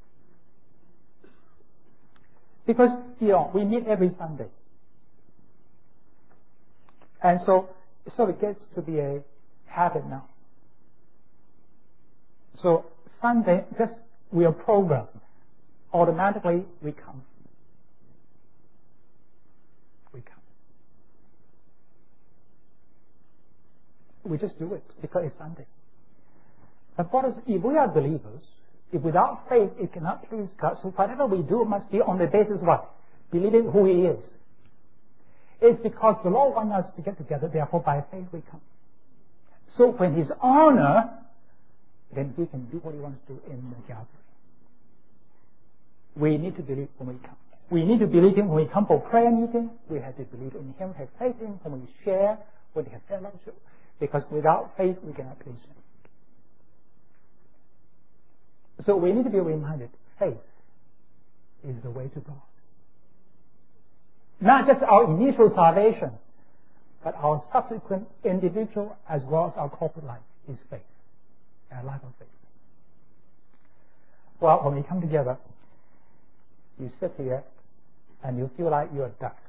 Because, you know, we meet every Sunday. And so, so it gets to be a habit now. So Sunday, just we are programmed. Automatically we come. We come. We just do it because it's Sunday. But what is, if we are believers, if without faith it cannot please God, so whatever we do must be on the basis of what? Believing who He is. It's because the Lord wants us to get together, therefore by faith we come. So when His honor, then we can do what He wants to do in the gathering. We need to believe when we come. We need to believe Him when we come for prayer meeting. We have to believe in Him, have faith in Him when we share, when we have fellowship. Because without faith, we cannot please Him. So we need to be reminded, faith is the way to God. Not just our initial salvation, but our subsequent individual as well as our corporate life is faith, a life of faith. Well, when we come together, you sit here and you feel like you're dust.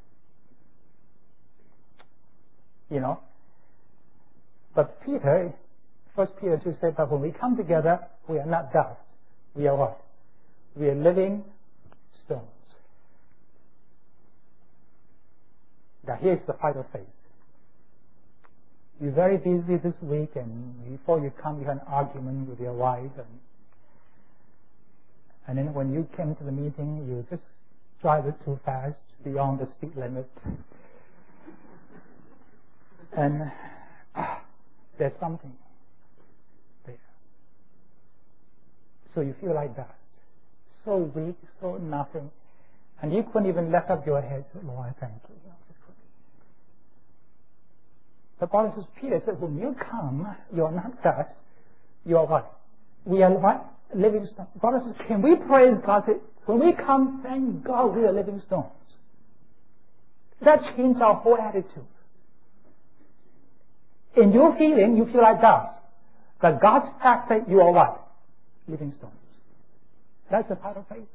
You know? But Peter, First Peter two said that when we come together, we are not dust. We are what? We are living stones. Now here's the fight of faith. You're very busy this week, and before you come, you had an argument with your wife, and and then when you came to the meeting, you just drive it too fast, beyond the speed limit, and ah, there's something there. So you feel like that, so weak, so nothing, and you couldn't even lift up your head. Lord, I thank you. The Bible says, Peter said, when you come, you're not dust, you're what? We are what? Living stones. God says, can we praise God? When we come, thank God we are living stones. That changed our whole attitude. In your feeling, you feel like dust. But God's fact says you are what? Living stones. That's the part of faith.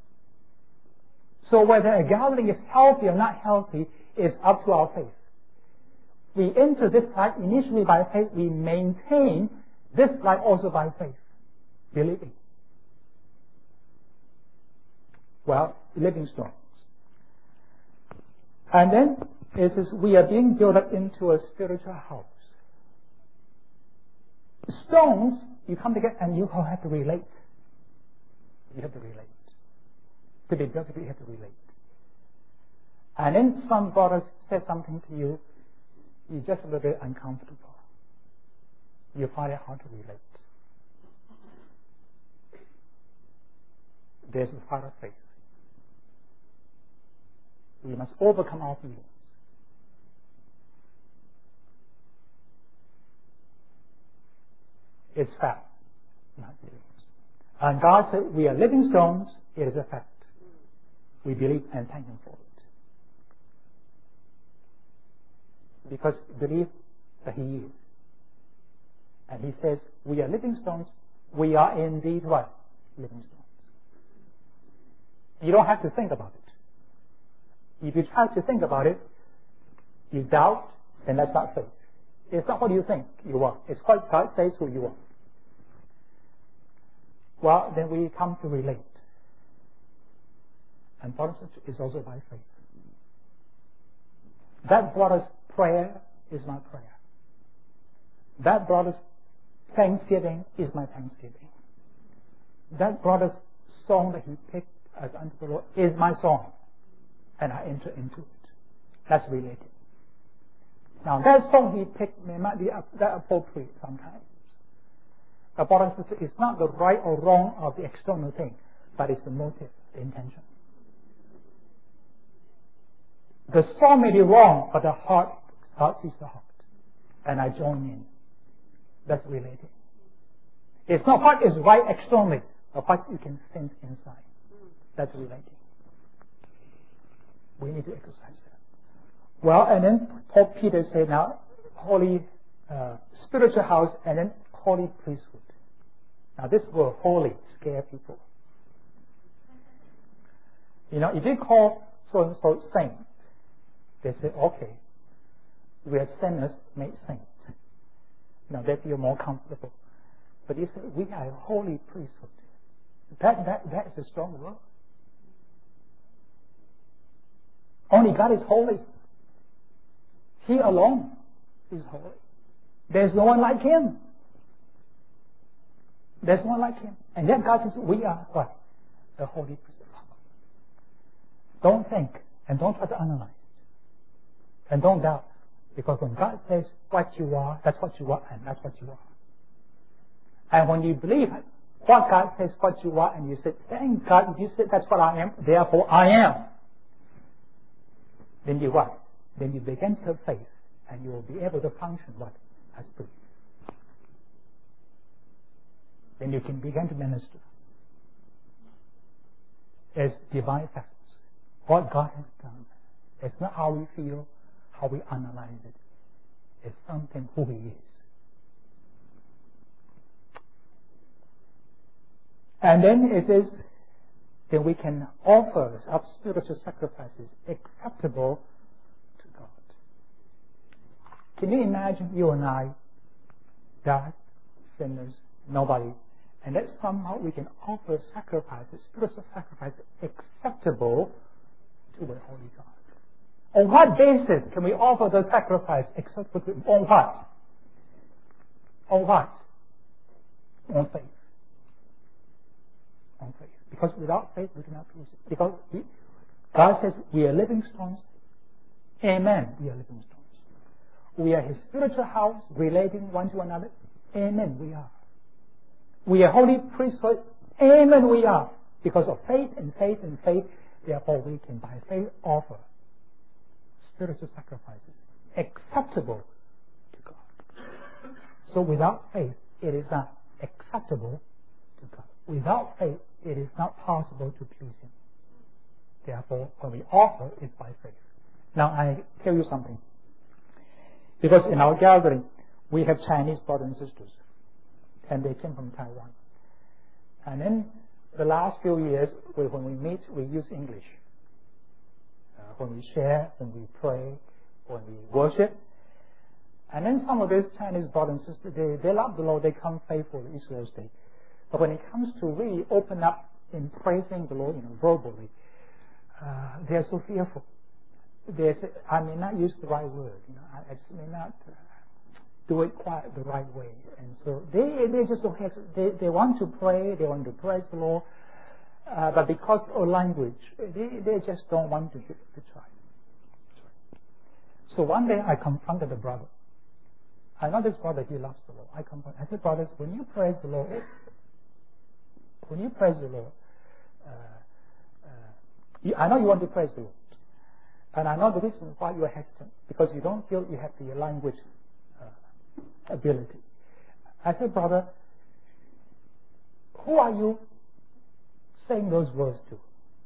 So whether a gathering is healthy or not healthy is up to our faith. We enter this life initially by faith. We maintain this life also by faith. Believing. Well, living stones. And then it says we are being built up into a spiritual house. Stones, you come together and you have to relate. You have to relate. To be built, you have to relate. And then some brother said something to you, you're just a little bit uncomfortable. You find it hard to relate. There's a fight of faith. We must overcome our feelings. It's fact, not feelings. And God said, we are living stones, it is a fact. We believe and thank Him for it. Because believe that He is. And He says, we are living stones. We are indeed what? Living stones. You don't have to think about it. If you try to think about it, you doubt, then that's not faith. It's not what you think you are. It's what God says who you are. Well, then we come to relate. And process is also by faith. That brother's prayer is my prayer. That brother's thanksgiving is my thanksgiving. That brother's song that he picked as unto the Lord is my song. And I enter into it. That's related. Now that song he picked may not be that appropriate sometimes. But brother and sister, it's not the right or wrong of the external thing, but it's the motive, the intention. The song may be wrong, but the heart, God sees the heart. And I join in. That's related. It's not what is right externally, but what you can sense inside. That's related. We need to exercise that. Well, and then Paul Peter said now, holy uh, spiritual house, and then holy priesthood. Now this word holy scare people. You know, if you call so and so saint, they say, okay, we are sinners made saints. Now they feel more comfortable. But you say, we are a holy priesthood. That, that, that is a strong word. Only God is holy. He alone is holy. There's no one like Him. There's no one like Him. And yet God says, we are what? The holy priesthood. Don't think and don't try to analyze. And don't doubt. Because when God says what you are, that's what you are, and that's what you are. And when you believe what God says what you are, and you say, thank God, you said that's what I am, therefore I am. Then you what? Then you begin to have faith, and you will be able to function what? As belief. Then you can begin to minister as divine facts. What God has done. It's not how we feel, how we analyze it. It's something who He is. And then it is that we can offer our spiritual sacrifices acceptable to God. Can you imagine you and I, God, sinners, nobody, and that somehow we can offer sacrifices, spiritual sacrifices, acceptable to the Holy God? On what basis can we offer those sacrifices acceptable to Him? On what? On what? On faith. On faith. Because without faith we cannot please Him. Because we, God says we are living stones. Amen. We are living stones. We are His spiritual house, relating one to another. Amen. We are. We are holy priesthood. Amen. We are. Because of faith and faith and faith, therefore we can by faith offer spiritual sacrifices acceptable to God. So without faith, it is not acceptable to God. Without faith, it is not possible to please Him. Therefore, when we offer, it's by faith. Now, I tell you something. Because in our gathering, we have Chinese brothers and sisters, and they came from Taiwan. And in the last few years, we, when we meet, we use English. Uh, when we share, when we pray, when we worship. And then some of these Chinese brothers and sisters, they, they love the Lord, they come faithful to Israel's Day. But when it comes to really open up in praising the Lord, you know, verbally, uh, they're so fearful. They say, I may not use the right word, you know, I, I may not uh, do it quite the right way. And so they they just don't have, they, they want to pray, they want to praise the Lord, uh, but because of language, they, they just don't want to, to try. So one day I confronted the brother. I know this brother, he loves the Lord. I confronted, I said, brothers, when you praise the Lord, when you praise the Lord, uh, uh, you, I know you want to praise the Lord. And I know the reason why you are hesitant, because you don't feel you have the language uh, ability. I said, brother, who are you saying those words to?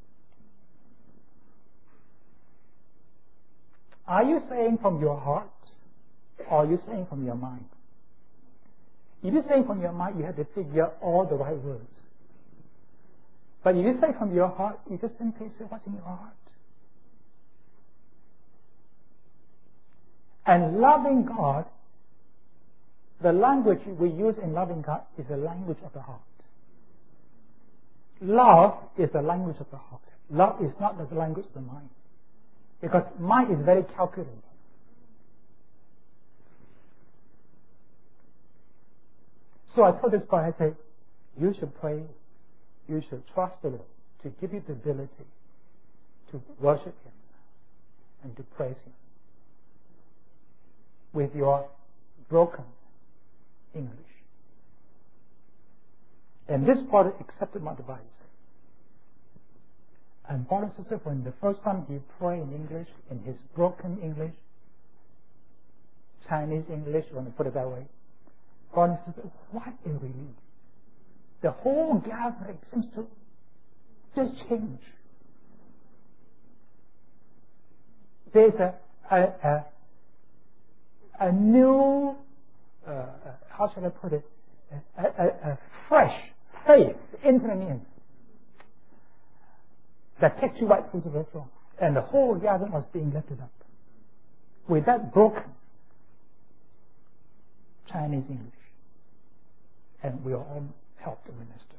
Are you saying from your heart, or are you saying from your mind? If you say from your mind, you have to figure all the right words. But if you say from your heart, you just simply say what's in your heart. And loving God, the language we use in loving God is the language of the heart. Love is the language of the heart. Love is not the language of the mind. Because mind is very calculating. So I told this boy, I said, you should pray, you should trust the Lord to give you the ability to worship Him and to praise Him with your broken English. And this brother accepted my advice. And brother and sister, when the first time he prayed in English, in his broken English, Chinese English, when I put it that way, brother and sister, what a relief. The whole gathering seems to just change. There's a, a, a a new, uh, how shall I put it, a, a, a fresh faith entering in that takes you right through to the throne. And the whole gathering was being lifted up with that broken Chinese English. And we are all helped to minister.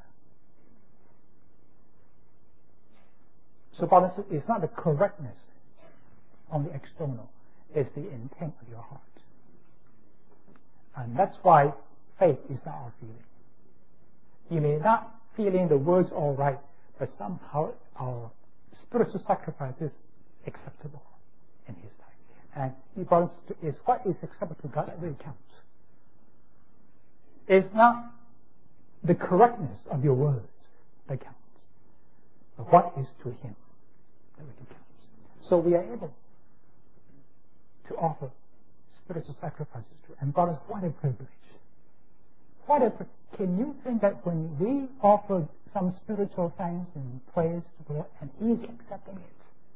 So, brothers, it's not the correctness on the external, it's the intent of your heart. And that's why faith is not our feeling. You may not feeling the words all right, but somehow our spiritual sacrifice is acceptable in His sight. And because it's what is acceptable to God that really counts. It's not the correctness of your words that counts. But what is to Him that really counts. So we are able to offer spiritual sacrifices to Him. And brothers, what a privilege. What a, can you think that when we offer some spiritual thanks and praise to the Lord and He is accepting it?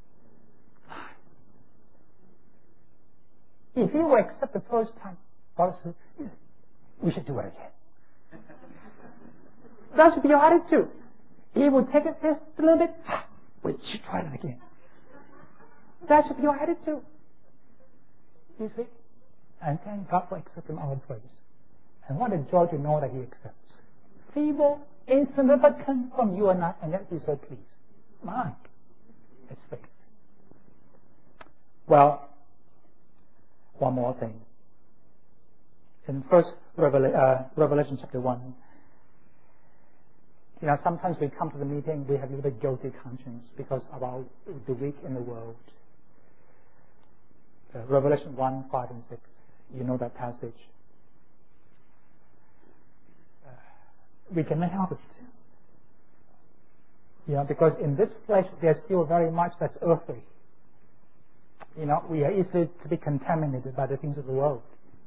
If He will accept the first time, brothers, we should do it again. That should be your attitude. He will take it just a little bit, we should try it again. That should be your attitude. You see? And thank God for accepting our praise. And what a joy to know that He accepts. Feeble, insignificant from you and I, and yet He's so pleased. My, it's faith. Well, one more thing. In First Revela- uh, Revelation chapter one, you know, sometimes we come to the meeting, we have a little bit guilty conscience because of our, the weak in the world. Uh, Revelation one, five, and six. You know that passage. Uh, we cannot help it. You know, because in this flesh there's still very much that's earthly. You know, we are easily to be contaminated by the things of the world.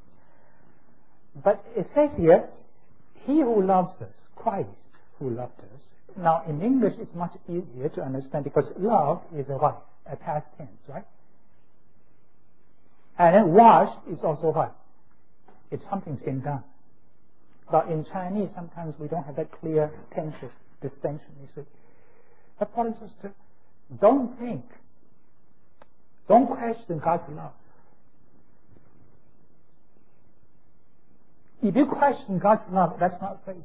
But it says here, He who loves us, Christ who loved us. Now in English it's much easier to understand because love is a what? A past tense, right? And then wash is also what? It's something's been done. But in Chinese sometimes we don't have that clear tension, distinction, you see. But brothers and sisters, don't think, don't question God's love. If you question God's love, that's not faith.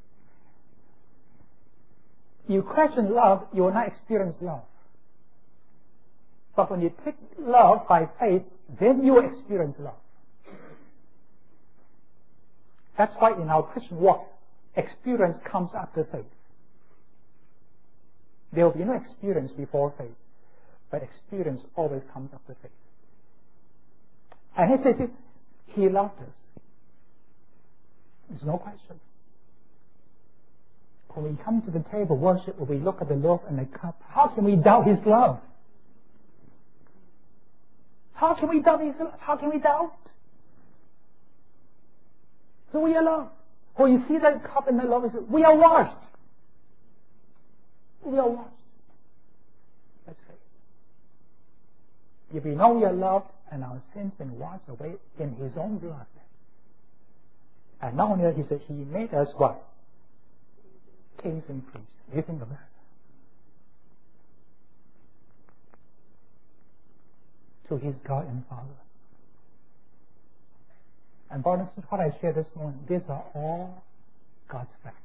You question love, you will not experience love. But when you take love by faith, then you will experience love. That's why in our Christian walk, experience comes after faith. There will be no experience before faith, but experience always comes after faith. And He says, He loved us. There's no question. When we come to the table worship, when we look at the loaf and the cup, how can we doubt His love? How can we doubt His love? How can we doubt? So we are loved. When you see that cup and the loaf, we are washed. We are washed. That's faith. If we know we are loved and our sins been washed away in His own blood, and not only that, He said He made us what? Kings and priests. Do you think of that? To His God and Father. And brothers, this is what I shared this morning. These are all God's facts.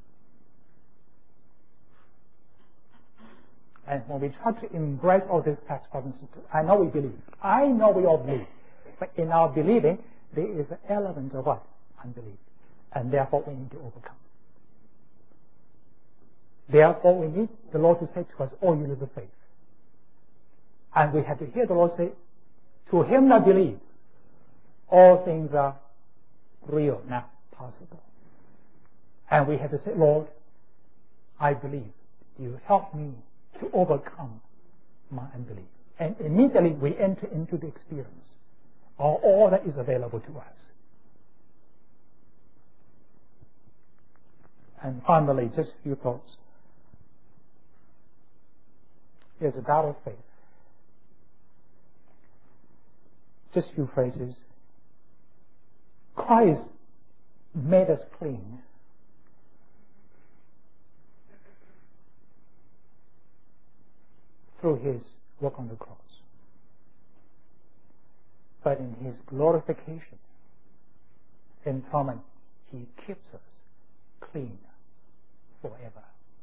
And when we try to embrace all these facts, brothers and sisters, I know we believe. I know we all believe. But in our believing, there is an element of what? Unbelief. And therefore we need to overcome. Therefore we need the Lord to say to us, oh, you little faith. And we have to hear the Lord say, to him that believe, all things are real now, possible. And we have to say, Lord, I believe. You help me to overcome my unbelief. And immediately we enter into the experience of all that is available to us. And finally, just a few thoughts. Here's a doubt of faith. Just a few phrases. Christ made us clean. Through His work on the cross. But in His glorification, in common, He keeps us clean forever.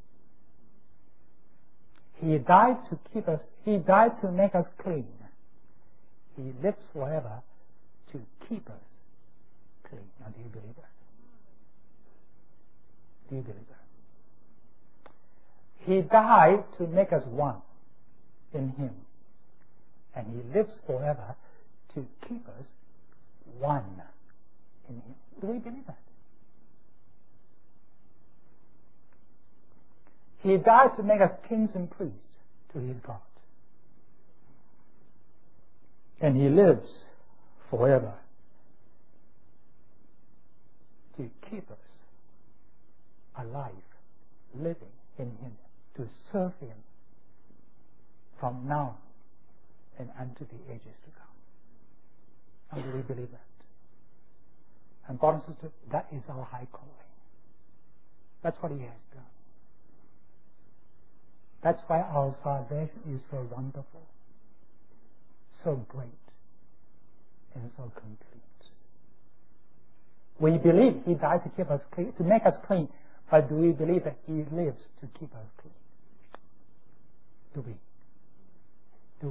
He died to keep us, He died to make us clean. He lives forever to keep us clean. Now, do you believe that? Do you believe that? He died to make us one in Him. And He lives forever to keep us one in Him. Do we believe that? He died to make us kings and priests to his God. And he lives forever to keep us alive, living in him, to serve him from now and unto the ages to come. And do we believe that? And brothers and sisters, that is our high calling. That's what he has done. That's why our salvation is so wonderful, so great, and so complete. We believe he died to keep us clean, to make us clean, but do we believe that he lives to keep us clean? Do we? Do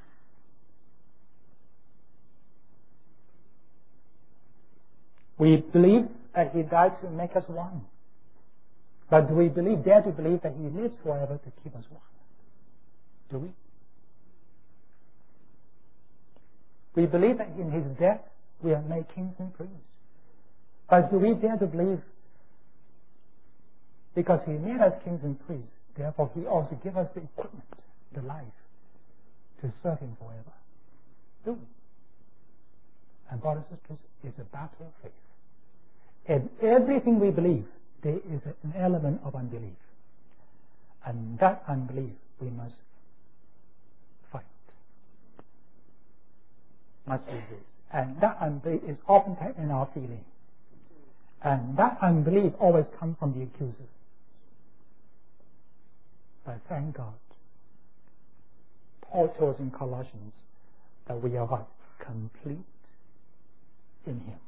we? We believe that he died to make us one. But do we believe, dare to believe that he lives forever to keep us one? Do we? We believe that in his death we are made kings and priests. But do we dare to believe, because he made us kings and priests, therefore he also gives us the equipment, the life, to serve him forever? Do we? And brothers and sisters, it's a battle of faith. In everything we believe, there is an element of unbelief. And that unbelief we must fight. Must resist. And that unbelief is often in our feeling. And that unbelief always comes from the accuser. But thank God, Paul tells in Colossians that we are what? Complete in him.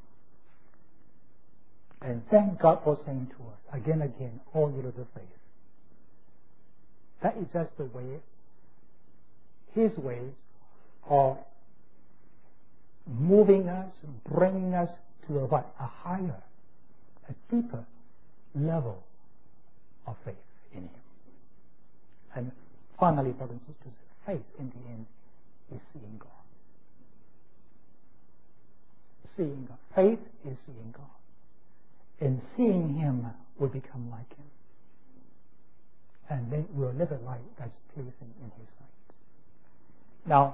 And thank God for saying to us, again and again, all you little faith. That is just the way, his ways of moving us, bringing us to a what? A higher, a deeper level of faith in him. And finally, brothers and sisters, faith in the end is seeing God. Seeing God. Faith is seeing God. In seeing him, we become like him. And then we'll live a life that's pleasing in his sight. Now,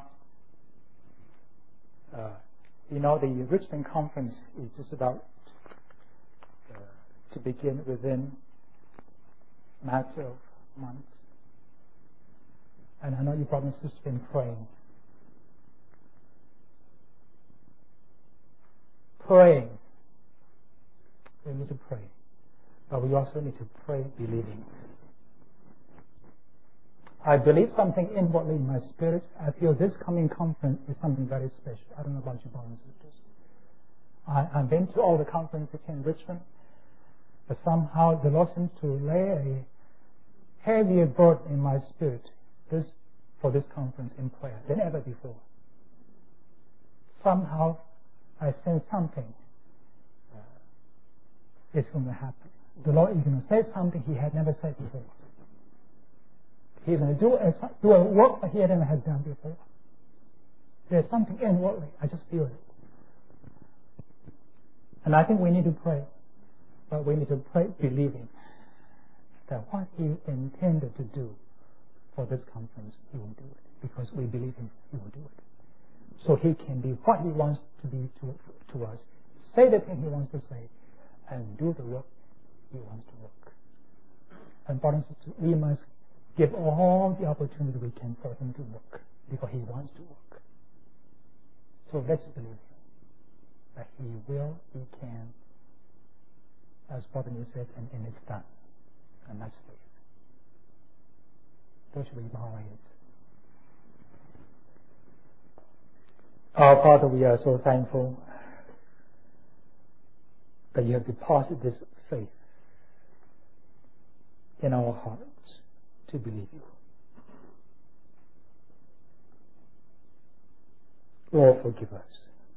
uh, you know, the Richmond Conference is just about uh, to begin within a matter of months. And I know you brothers and sisters have been praying. Praying. We need to pray. But we also need to pray believing. I believe something inwardly in my spirit. I feel this coming conference is something very special. I don't know about you brothers and sisters. I, I've been to all the conferences here in Richmond, but somehow the Lord seems to lay a heavier burden in my spirit this, for this conference in prayer than ever before. Somehow I sense something is going to happen. The Lord is going to say something he had never said before. He's going to do a, do a work that he had never had done before. There's something inwardly. I just feel it. And I think we need to pray. But we need to pray believing that what he intended to do for this conference, he will do it. Because we believe him, he will do it. So he can be what he wants to be to, to us. Say the thing he wants to say. And do the work he wants to work. And brothers and sisters, we must give all the opportunity we can for him to work, because he wants to work. So let's believe him, that he will, he can, as Brother Neil said, and, and it's done. And that's faith. So should we bow our heads? Our Father, we are so thankful that you have deposited this faith in our hearts to believe you. Lord, forgive us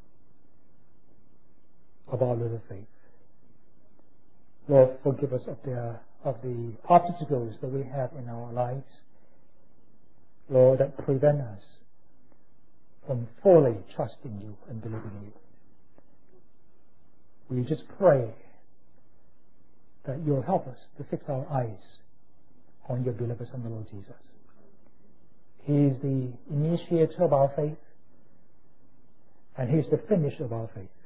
of our little faith. Lord, forgive us of the, of the obstacles that we have in our lives, Lord, that prevent us from fully trusting you and believing you. We just pray that you'll help us to fix our eyes on your beloved Son, the Lord Jesus. He is the initiator of our faith, and He is the finisher of our faith.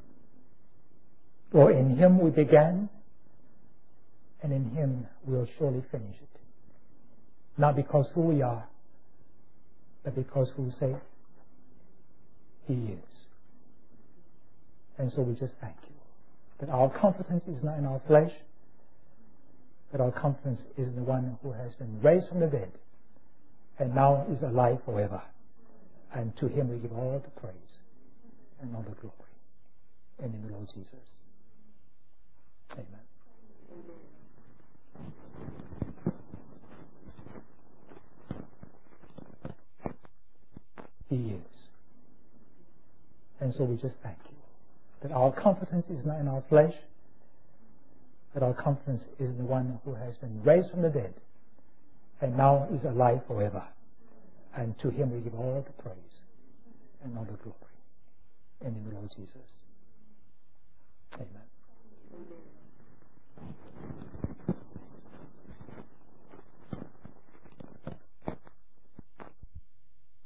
For in Him we began, and in Him we will surely finish it. Not because who we are, but because who say He is. And so we just thank you that our confidence is not in our flesh, but our confidence is in the one who has been raised from the dead and now is alive forever. And to Him we give all the praise and all the glory. And in the Lord Jesus. Amen. He is. And so we just thank you that our confidence is not in our flesh, but our confidence is in the one who has been raised from the dead and now is alive forever. And to Him we give all the praise and all the glory. And in the Lord Jesus.